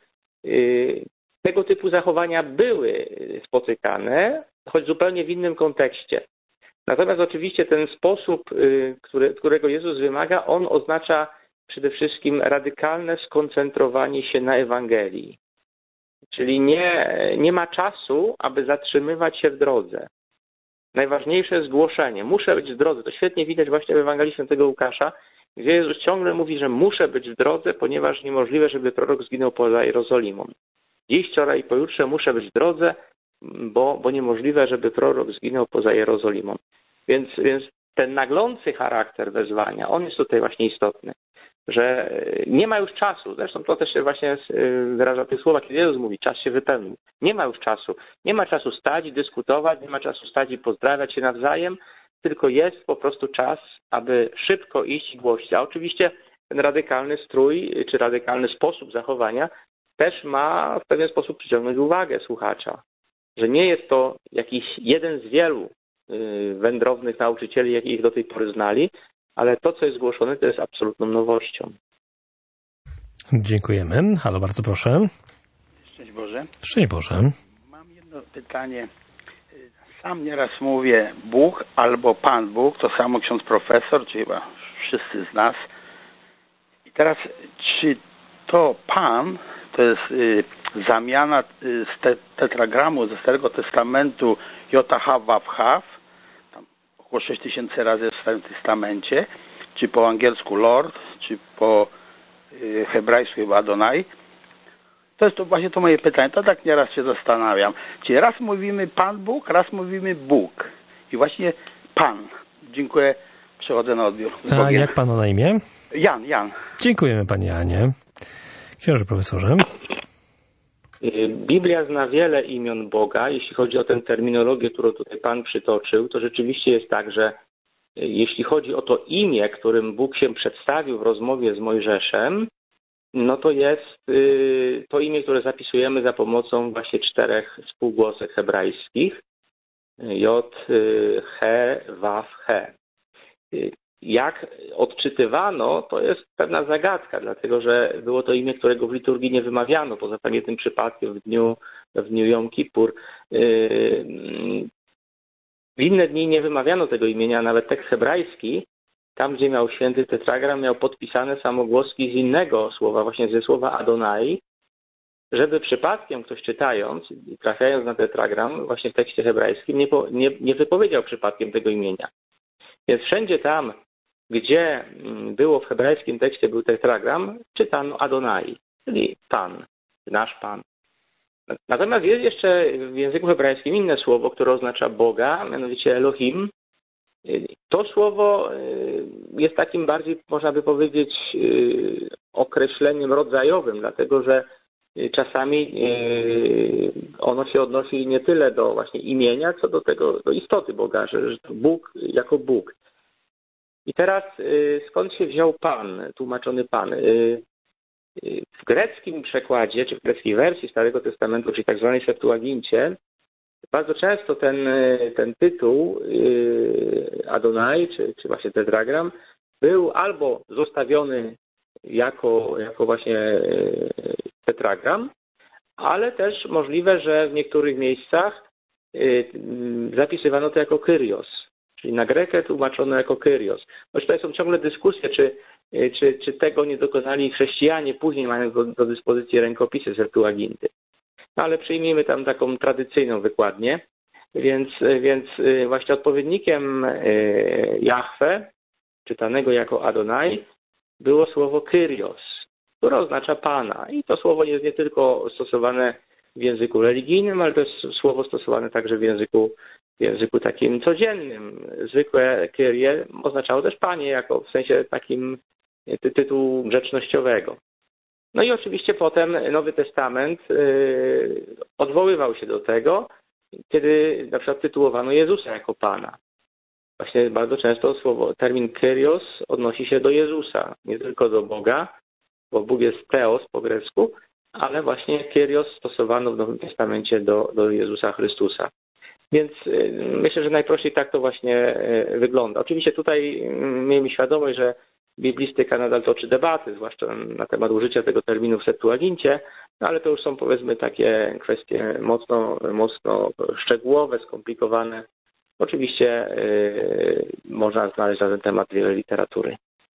tego typu zachowania były spotykane, choć zupełnie w innym kontekście. Natomiast oczywiście ten sposób, który, którego Jezus wymaga, on oznacza przede wszystkim radykalne skoncentrowanie się na Ewangelii. Czyli nie, nie ma czasu, aby zatrzymywać się w drodze. Najważniejsze jest głoszenie. Muszę być w drodze. To świetnie widać właśnie w Ewangelii Świętego Łukasza, gdzie Jezus ciągle mówi, że muszę być w drodze, ponieważ niemożliwe, żeby prorok zginął poza Jerozolimą. Dziś, wczoraj i pojutrze muszę być w drodze, bo, bo niemożliwe, żeby prorok zginął poza Jerozolimą. Więc, więc ten naglący charakter wezwania, on jest tutaj właśnie istotny. że nie ma już czasu. Zresztą to też się właśnie wyraża w tych słowach, kiedy Jezus mówi, czas się wypełnił. Nie ma już czasu. Nie ma czasu stać i dyskutować, nie ma czasu stać i pozdrawiać się nawzajem, tylko jest po prostu czas, aby szybko iść i głosić. A oczywiście ten radykalny strój, czy radykalny sposób zachowania też ma w pewien sposób przyciągnąć uwagę słuchacza. Że nie jest to jakiś jeden z wielu wędrownych nauczycieli, jakich do tej pory znali, ale to, co jest zgłoszone, to jest absolutną nowością. Dziękujemy. Halo, bardzo proszę. Szczęść Boże. Szczęść Boże. Mam jedno pytanie. Sam nieraz mówię Bóg albo Pan Bóg, to samo ksiądz profesor, czy chyba wszyscy z nas. I teraz, czy to Pan to jest y, zamiana y, z te, tetragramu ze Starego Testamentu Jotahaw Wawhaw, tam około sześć tysięcy razy w Starym Testamencie, czy po angielsku Lord, czy po y, hebrajsku chyba Adonai. To jest to właśnie to moje pytanie. To tak nieraz się zastanawiam. Czyli raz mówimy Pan Bóg, raz mówimy Bóg. I właśnie Pan. Dziękuję. Przechodzę na odbiór. A jak Panu na imię? Jan, Jan. Dziękujemy Panie Janie. Książę profesorze. Biblia zna wiele imion Boga. Jeśli chodzi o tę terminologię, którą tutaj Pan przytoczył, to rzeczywiście jest tak, że jeśli chodzi o to imię, którym Bóg się przedstawił w rozmowie z Mojżeszem, no to jest to imię, które zapisujemy za pomocą właśnie czterech spółgłosek hebrajskich. J, He, Waw, He. Jak odczytywano, to jest pewna zagadka, dlatego że było to imię, którego w liturgii nie wymawiano, poza pamiętnym przypadkiem w dniu, w dniu Jom Kippur. W inne dni nie wymawiano tego imienia, nawet tekst hebrajski, tam gdzie miał święty tetragram, miał podpisane samogłoski z innego słowa, właśnie ze słowa Adonai, żeby przypadkiem ktoś czytając i trafiając na tetragram właśnie w tekście hebrajskim nie, po, nie, nie wypowiedział przypadkiem tego imienia. Więc wszędzie tam, gdzie było w hebrajskim tekście był tetragram, czytano Adonai, czyli Pan, nasz Pan. Natomiast jest jeszcze w języku hebrajskim inne słowo, które oznacza Boga, mianowicie Elohim. To słowo jest takim bardziej, można by powiedzieć, określeniem rodzajowym, dlatego że czasami ono się odnosi nie tyle do właśnie imienia, co do tego, do istoty Boga, że to Bóg jako Bóg. I teraz skąd się wziął Pan, tłumaczony Pan? W greckim przekładzie, czy w greckiej wersji Starego Testamentu, czyli tak zwanej Septuagincie, bardzo często ten, ten tytuł Adonai, czy, czy właśnie tetragram, był albo zostawiony jako, jako właśnie tetragram, ale też możliwe, że w niektórych miejscach zapisywano to jako Kyrios, czyli na grekę tłumaczono jako Kyrios. Bo tutaj są ciągle dyskusje, czy, czy, czy tego nie dokonali chrześcijanie później, mając do, do dyspozycji rękopisy Septuaginty. No ale przyjmijmy tam taką tradycyjną wykładnię, więc, więc właśnie odpowiednikiem Jahwe, czytanego jako Adonai, było słowo Kyrios, które oznacza Pana. I to słowo jest nie tylko stosowane w języku religijnym, ale to jest słowo stosowane także w języku, w języku takim codziennym. Zwykłe Kyrie oznaczało też Panie, jako w sensie takim ty, tytułu grzecznościowego. No i oczywiście potem Nowy Testament yy, odwoływał się do tego, kiedy na przykład tytułowano Jezusa jako Pana. Właśnie bardzo często słowo, termin Kyrios odnosi się do Jezusa, nie tylko do Boga, bo Bóg jest Theos po grecku, ale właśnie Kyrios stosowano w Nowym Testamencie do, do Jezusa Chrystusa. Więc yy, myślę, że najprościej tak to właśnie yy, wygląda. Oczywiście tutaj yy, miejmy świadomość, że biblistyka nadal toczy debaty, zwłaszcza na temat użycia tego terminu w Septuagincie, no ale to już są powiedzmy takie kwestie mocno, mocno szczegółowe, skomplikowane. Oczywiście yy, można znaleźć na ten temat wiele literatury.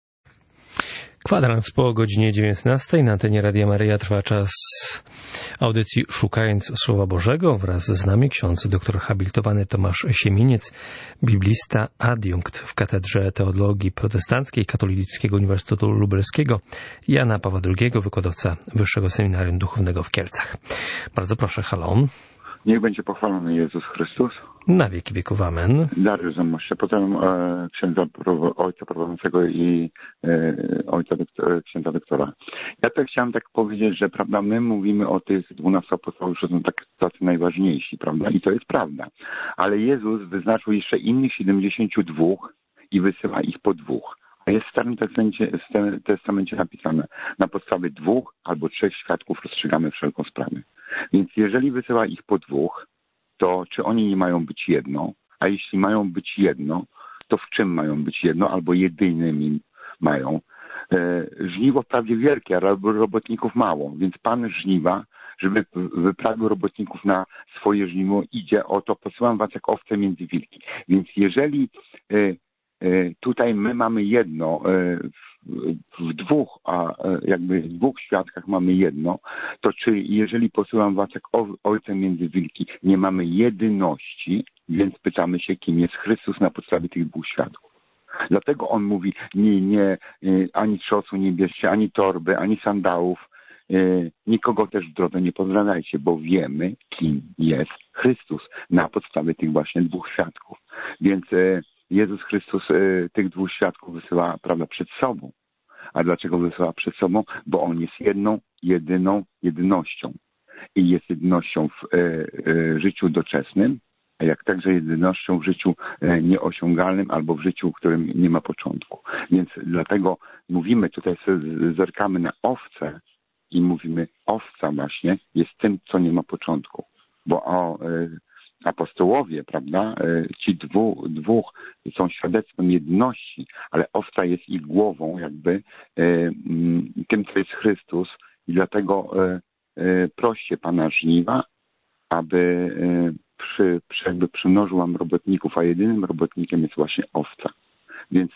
Kwadrans po godzinie dziewiętnastej na antenie Radia Maryja trwa czas audycji Szukając Słowa Bożego. Wraz z nami ksiądz doktor habilitowany Tomasz Siemieniec, biblista, adiunkt w Katedrze Teologii Protestanckiej Katolickiego Uniwersytetu Lubelskiego Jana Pawła drugiego, wykładowca Wyższego Seminarium Duchownego w Kielcach. Bardzo proszę, halo. Niech będzie pochwalony Jezus Chrystus. Na wieki wieków. Amen. Dariusz Zamoście, potem e, księdza ojca prowadzącego i e, ojca doktor, księdza doktora. Ja tak chciałem tak powiedzieć, że prawda, my mówimy o tych dwunastu apostołów, że są tak tacy najważniejsi, prawda? I to jest prawda. Ale Jezus wyznaczył jeszcze innych siedemdziesięciu dwóch i wysyła ich po dwóch. A jest w Starym Testamencie, w Testamencie napisane, na podstawie dwóch albo trzech świadków rozstrzygamy wszelką sprawę. Więc jeżeli wysyła ich po dwóch, to czy oni nie mają być jedno? A jeśli mają być jedno, to w czym mają być jedno albo jedynymi mają? E, żniwo wprawdzie wielkie, ale robotników mało, więc Pan żniwa, żeby wyprawił robotników na swoje żniwo, idzie o to, posyłam was jak owce między wilki. Więc jeżeli e, tutaj my mamy jedno, w dwóch, a jakby w dwóch świadkach mamy jedno, to czy jeżeli posyłam was jak ojcem między wilki, nie mamy jedyności, więc pytamy się, kim jest Chrystus na podstawie tych dwóch świadków. Dlatego on mówi, nie, nie, ani trzosu nie bierzcie, ani torby, ani sandałów, nikogo też w drodze nie pozdrawiajcie, bo wiemy, kim jest Chrystus na podstawie tych właśnie dwóch świadków. Więc Jezus Chrystus y, tych dwóch świadków wysyła, prawda, przed sobą. A dlaczego wysyła przed sobą? Bo On jest jedną, jedyną jedynością. I jest jedynością w y, y, życiu doczesnym, a jak także jedynością w życiu y, nieosiągalnym albo w życiu, w którym nie ma początku. Więc dlatego mówimy, tutaj zerkamy na owce i mówimy, owca właśnie jest tym, co nie ma początku. Bo o... Y, apostołowie, prawda, ci dwu, dwóch są świadectwem jedności, ale owca jest ich głową, jakby tym, co jest Chrystus i dlatego proście Pana żniwa, aby przy, jakby przymnożył wam robotników, a jedynym robotnikiem jest właśnie owca. Więc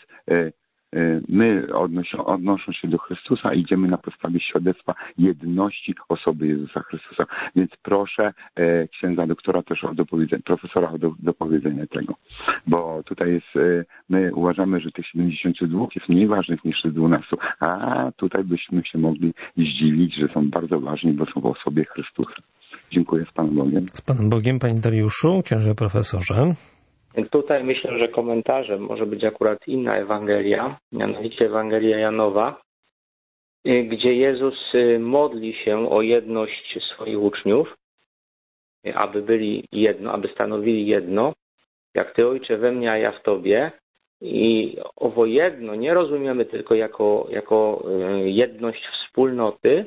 my odnoszą, odnoszą się do Chrystusa i idziemy na podstawie świadectwa jedności osoby Jezusa Chrystusa. Więc proszę e, księdza doktora też o dopowiedzenie, profesora o do, dopowiedzenie tego. Bo tutaj jest, e, my uważamy, że tych siedemdziesięciu dwóch jest mniej ważnych niż tych dwunastu, a tutaj byśmy się mogli zdziwić, że są bardzo ważni, bo są w osobie Chrystusa. Dziękuję, z Panem Bogiem. Z Panem Bogiem, Panie Dariuszu, księże profesorze. Tutaj myślę, że komentarzem może być akurat inna Ewangelia, mianowicie Ewangelia Janowa, gdzie Jezus modli się o jedność swoich uczniów, aby byli jedno, aby stanowili jedno, jak Ty, Ojcze, we mnie, a ja w Tobie. I owo jedno nie rozumiemy tylko jako, jako jedność wspólnoty,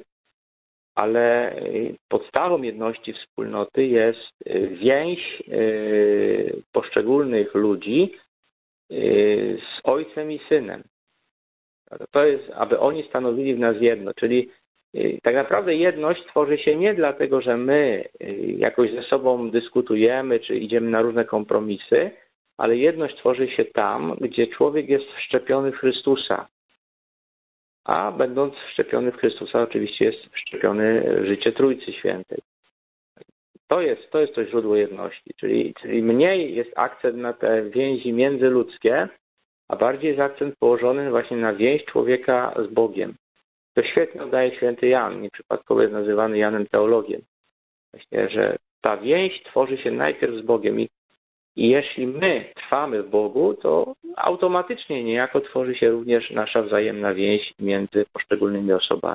ale podstawą jedności wspólnoty jest więź poszczególnych ludzi z Ojcem i Synem. To jest, aby oni stanowili w nas jedno, czyli tak naprawdę jedność tworzy się nie dlatego, że my jakoś ze sobą dyskutujemy, czy idziemy na różne kompromisy, ale jedność tworzy się tam, gdzie człowiek jest wszczepiony w Chrystusa. A będąc wszczepiony w Chrystusa, oczywiście jest wszczepiony w życie Trójcy Świętej. To jest, to jest to źródło jedności, czyli, czyli mniej jest akcent na te więzi międzyludzkie, a bardziej jest akcent położony właśnie na więź człowieka z Bogiem. To świetnie oddaje święty Jan, nieprzypadkowo jest nazywany Janem Teologiem. Myślę, że ta więź tworzy się najpierw z Bogiem i, i jeśli my trwamy w Bogu, to automatycznie niejako tworzy się również nasza wzajemna więź między poszczególnymi osobami.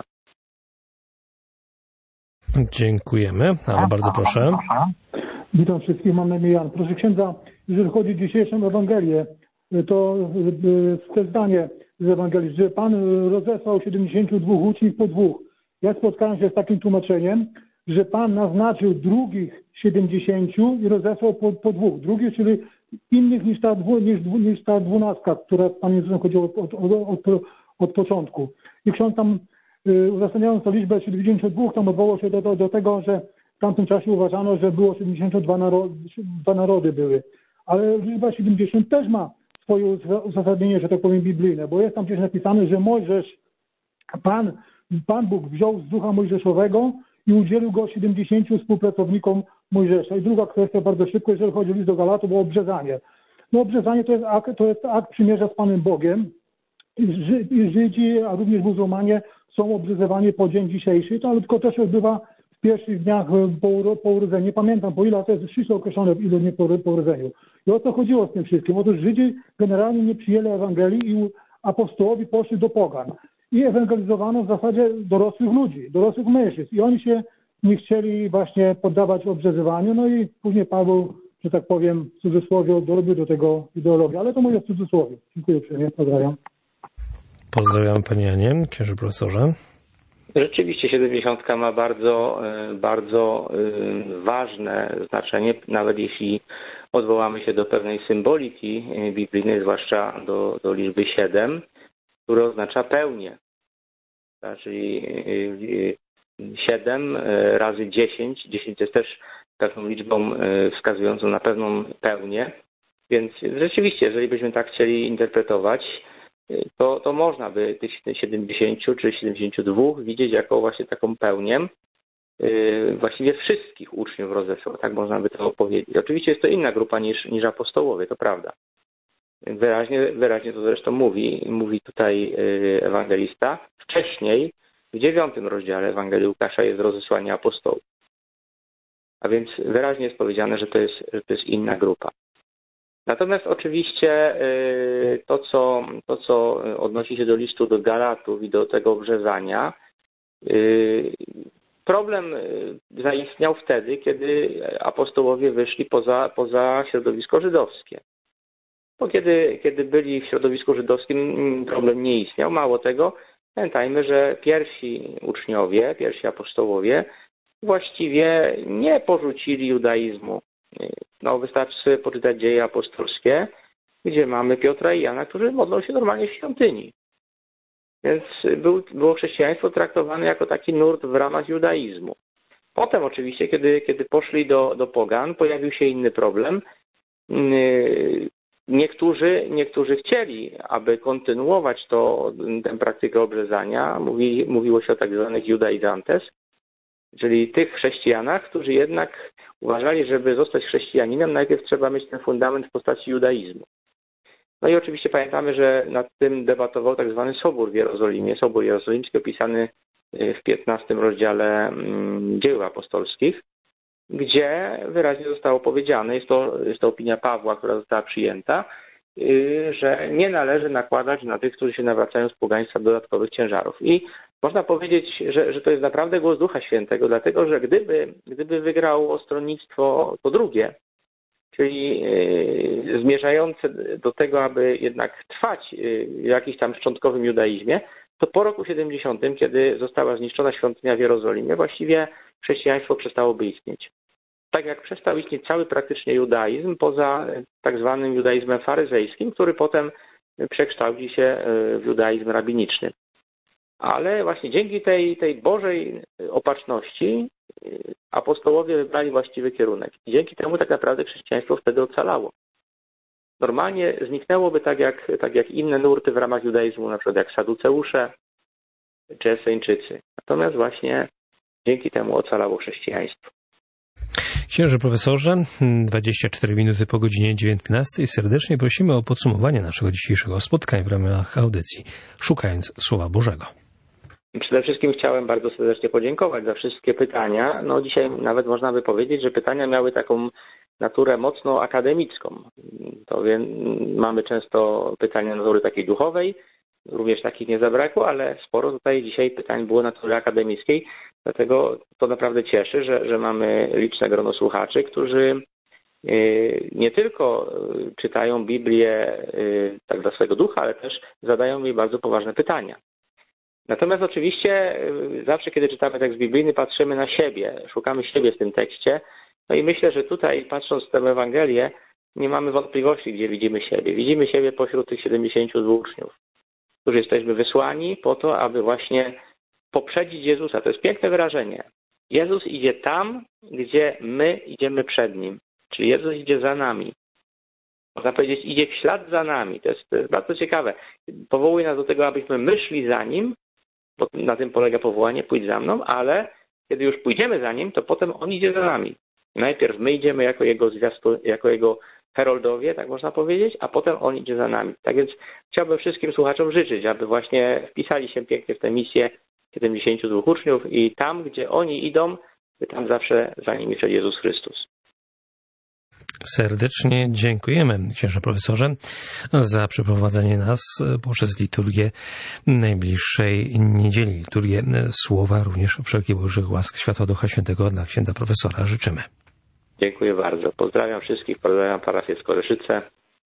Dziękujemy. Ale bardzo proszę. Witam wszystkich, mam na imię Jan. Proszę księdza, jeżeli chodzi o dzisiejszą Ewangelię, to te zdanie z Ewangelii, że Pan rozesłał siedemdziesięciu dwóch uczniów po dwóch. Ja spotkałem się z takim tłumaczeniem, że Pan naznaczył drugich siedemdziesięciu i rozesłał po, po dwóch. Drugich, czyli innych niż ta, dwu, niż, niż ta dwunastka, która z Panem Jezusem chodziło od, od, od, od początku. I ksiądz tam, uzasadniając tę liczbę siedemdziesięciu dwóch, tam odwołał się do, do, do tego, że w tamtym czasie uważano, że było siedemdziesiąt dwa narody, dwa narody były. Ale liczba siedemdziesiąt też ma swoje uzasadnienie, że tak powiem, biblijne, bo jest tam gdzieś napisane, że Mojżesz, Pan, Pan Bóg wziął z ducha mojżeszowego i udzielił go siedemdziesięciu współpracownikom Mojżesza. I druga kwestia, bardzo szybko, jeżeli chodzi o list do Galatów, o obrzezanie. No obrzezanie to jest akt, to jest akt przymierza z Panem Bogiem. I Żydzi, a również muzułmanie są obrzezywani po dzień dzisiejszy, to ale tylko to się odbywa w pierwszych dniach po, uro, po urodzeniu. Nie pamiętam po ile, to jest ściśle określone w ilu dni po, po urodzeniu. I o co chodziło z tym wszystkim? Otóż Żydzi generalnie nie przyjęli Ewangelii i apostołowie poszli do pogan. I ewangelizowano w zasadzie dorosłych ludzi, dorosłych mężczyzn. I oni się nie chcieli właśnie poddawać obrzezywaniu. No i później Paweł, że tak powiem, w cudzysłowie dorobił do tego ideologię. Ale to mówię w cudzysłowie. Dziękuję uprzejmie. Pozdrawiam. Pozdrawiam panie Janie, księży profesorze. Rzeczywiście siedemdziesiątka ma bardzo, bardzo ważne znaczenie, nawet jeśli odwołamy się do pewnej symboliki biblijnej, zwłaszcza do, do liczby siedem, która oznacza pełnię. Czyli siedem razy dziesięć. dziesięć jest też pewną liczbą wskazującą na pewną pełnię. Więc rzeczywiście, jeżeli byśmy tak chcieli interpretować, to, to można by tych siedemdziesięciu czy siedemdziesięciu dwóch widzieć jako właśnie taką pełnię właściwie wszystkich uczniów rozesłał. Tak można by to powiedzieć. Oczywiście jest to inna grupa niż, niż apostołowie, to prawda. Wyraźnie, wyraźnie to zresztą mówi, mówi tutaj ewangelista. Wcześniej, w dziewiątym rozdziale Ewangelii Łukasza jest rozesłanie apostołów. A więc wyraźnie jest powiedziane, że to jest, że to jest inna grupa. Natomiast oczywiście to co, to, co odnosi się do listu do Galatów i do tego obrzezania, problem zaistniał wtedy, kiedy apostołowie wyszli poza, poza środowisko żydowskie. Bo kiedy, kiedy byli w środowisku żydowskim, problem nie istniał. Mało tego, pamiętajmy, że pierwsi uczniowie, pierwsi apostołowie właściwie nie porzucili judaizmu. No, wystarczy sobie poczytać dzieje apostolskie, gdzie mamy Piotra i Jana, którzy modlą się normalnie w świątyni. Więc był, było chrześcijaństwo traktowane jako taki nurt w ramach judaizmu. Potem oczywiście, kiedy, kiedy poszli do, do pogan, pojawił się inny problem. Niektórzy, niektórzy chcieli, aby kontynuować to, tę praktykę obrzezania. Mówi, mówiło się o tak zwanych judaizantes, czyli tych chrześcijanach, którzy jednak uważali, żeby zostać chrześcijaninem, najpierw trzeba mieć ten fundament w postaci judaizmu. No i oczywiście pamiętamy, że nad tym debatował tak zwany Sobór w Jerozolimie, Sobór Jerozolimski opisany w piętnastym rozdziale Dzieł Apostolskich, gdzie wyraźnie zostało powiedziane, jest to, jest to opinia Pawła, która została przyjęta, że nie należy nakładać na tych, którzy się nawracają z pogaństwa, dodatkowych ciężarów. I można powiedzieć, że, że to jest naprawdę głos Ducha Świętego, dlatego że gdyby, gdyby wygrało stronnictwo to drugie, czyli zmierzające do tego, aby jednak trwać w jakimś tam szczątkowym judaizmie, to po roku siedemdziesiątym, kiedy została zniszczona świątynia w Jerozolimie, właściwie chrześcijaństwo przestałoby istnieć. Tak jak przestał istnieć cały praktycznie judaizm, poza tak zwanym judaizmem faryzejskim, który potem przekształci się w judaizm rabiniczny. Ale właśnie dzięki tej, tej Bożej opatrzności apostołowie wybrali właściwy kierunek. I dzięki temu tak naprawdę chrześcijaństwo wtedy ocalało. Normalnie zniknęłoby tak jak, tak jak inne nurty w ramach judaizmu, na przykład jak Saduceusze czy Eseńczycy. Natomiast właśnie dzięki temu ocalało chrześcijaństwo. Księże profesorze, dwadzieścia cztery minuty po godzinie dziewiętnastej. Serdecznie prosimy o podsumowanie naszego dzisiejszego spotkania w ramach audycji Szukając Słowa Bożego. Przede wszystkim chciałem bardzo serdecznie podziękować za wszystkie pytania. No dzisiaj nawet można by powiedzieć, że pytania miały taką naturę mocno akademicką. To więc mamy często pytania natury takiej duchowej, również takich nie zabrakło, ale sporo tutaj dzisiaj pytań było natury akademickiej. Dlatego to naprawdę cieszy, że, że mamy liczne grono słuchaczy, którzy nie tylko czytają Biblię tak dla swojego ducha, ale też zadają mi bardzo poważne pytania. Natomiast oczywiście zawsze, kiedy czytamy tekst biblijny, patrzymy na siebie, szukamy siebie w tym tekście. No i myślę, że tutaj, patrząc w tę Ewangelię, nie mamy wątpliwości, gdzie widzimy siebie. Widzimy siebie pośród tych siedemdziesięciu dwóch uczniów, którzy jesteśmy wysłani po to, aby właśnie poprzedzić Jezusa. To jest piękne wyrażenie. Jezus idzie tam, gdzie my idziemy przed Nim. Czyli Jezus idzie za nami. Można powiedzieć, idzie w ślad za nami. To jest, to jest bardzo ciekawe. Powołuje nas do tego, abyśmy my szli za Nim, bo na tym polega powołanie, pójdź za mną, ale kiedy już pójdziemy za Nim, to potem On idzie za nami. Najpierw my idziemy jako Jego zwiastu, jako Jego heroldowie, tak można powiedzieć, a potem On idzie za nami. Tak więc chciałbym wszystkim słuchaczom życzyć, aby właśnie wpisali się pięknie w tę misję siedemdziesięciu dwóch uczniów i tam, gdzie oni idą, by tam zawsze za nimi szedł Jezus Chrystus. Serdecznie dziękujemy, księże profesorze, za przeprowadzenie nas poprzez liturgię najbliższej niedzieli. Liturgię Słowa, również wszelkich Bożych łask światła Ducha Świętego dla księdza profesora życzymy. Dziękuję bardzo. Pozdrawiam wszystkich, pozdrawiam parafię Skoryszyce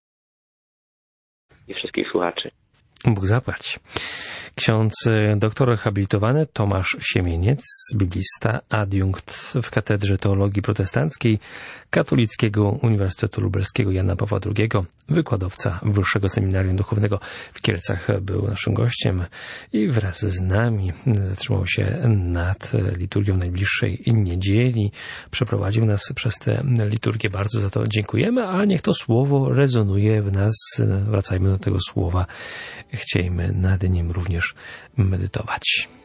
i wszystkich słuchaczy. Bóg zapłać. Ksiądz doktor habilitowany Tomasz Siemieniec, biblista, adiunkt w Katedrze Teologii Protestanckiej Katolickiego Uniwersytetu Lubelskiego Jana Pawła drugiego, wykładowca Wyższego Seminarium Duchownego w Kielcach, był naszym gościem i wraz z nami zatrzymał się nad liturgią najbliższej niedzieli. Przeprowadził nas przez tę liturgię. Bardzo za to dziękujemy, ale niech to słowo rezonuje w nas. Wracajmy do tego słowa. Chciejmy nad nim również medytować.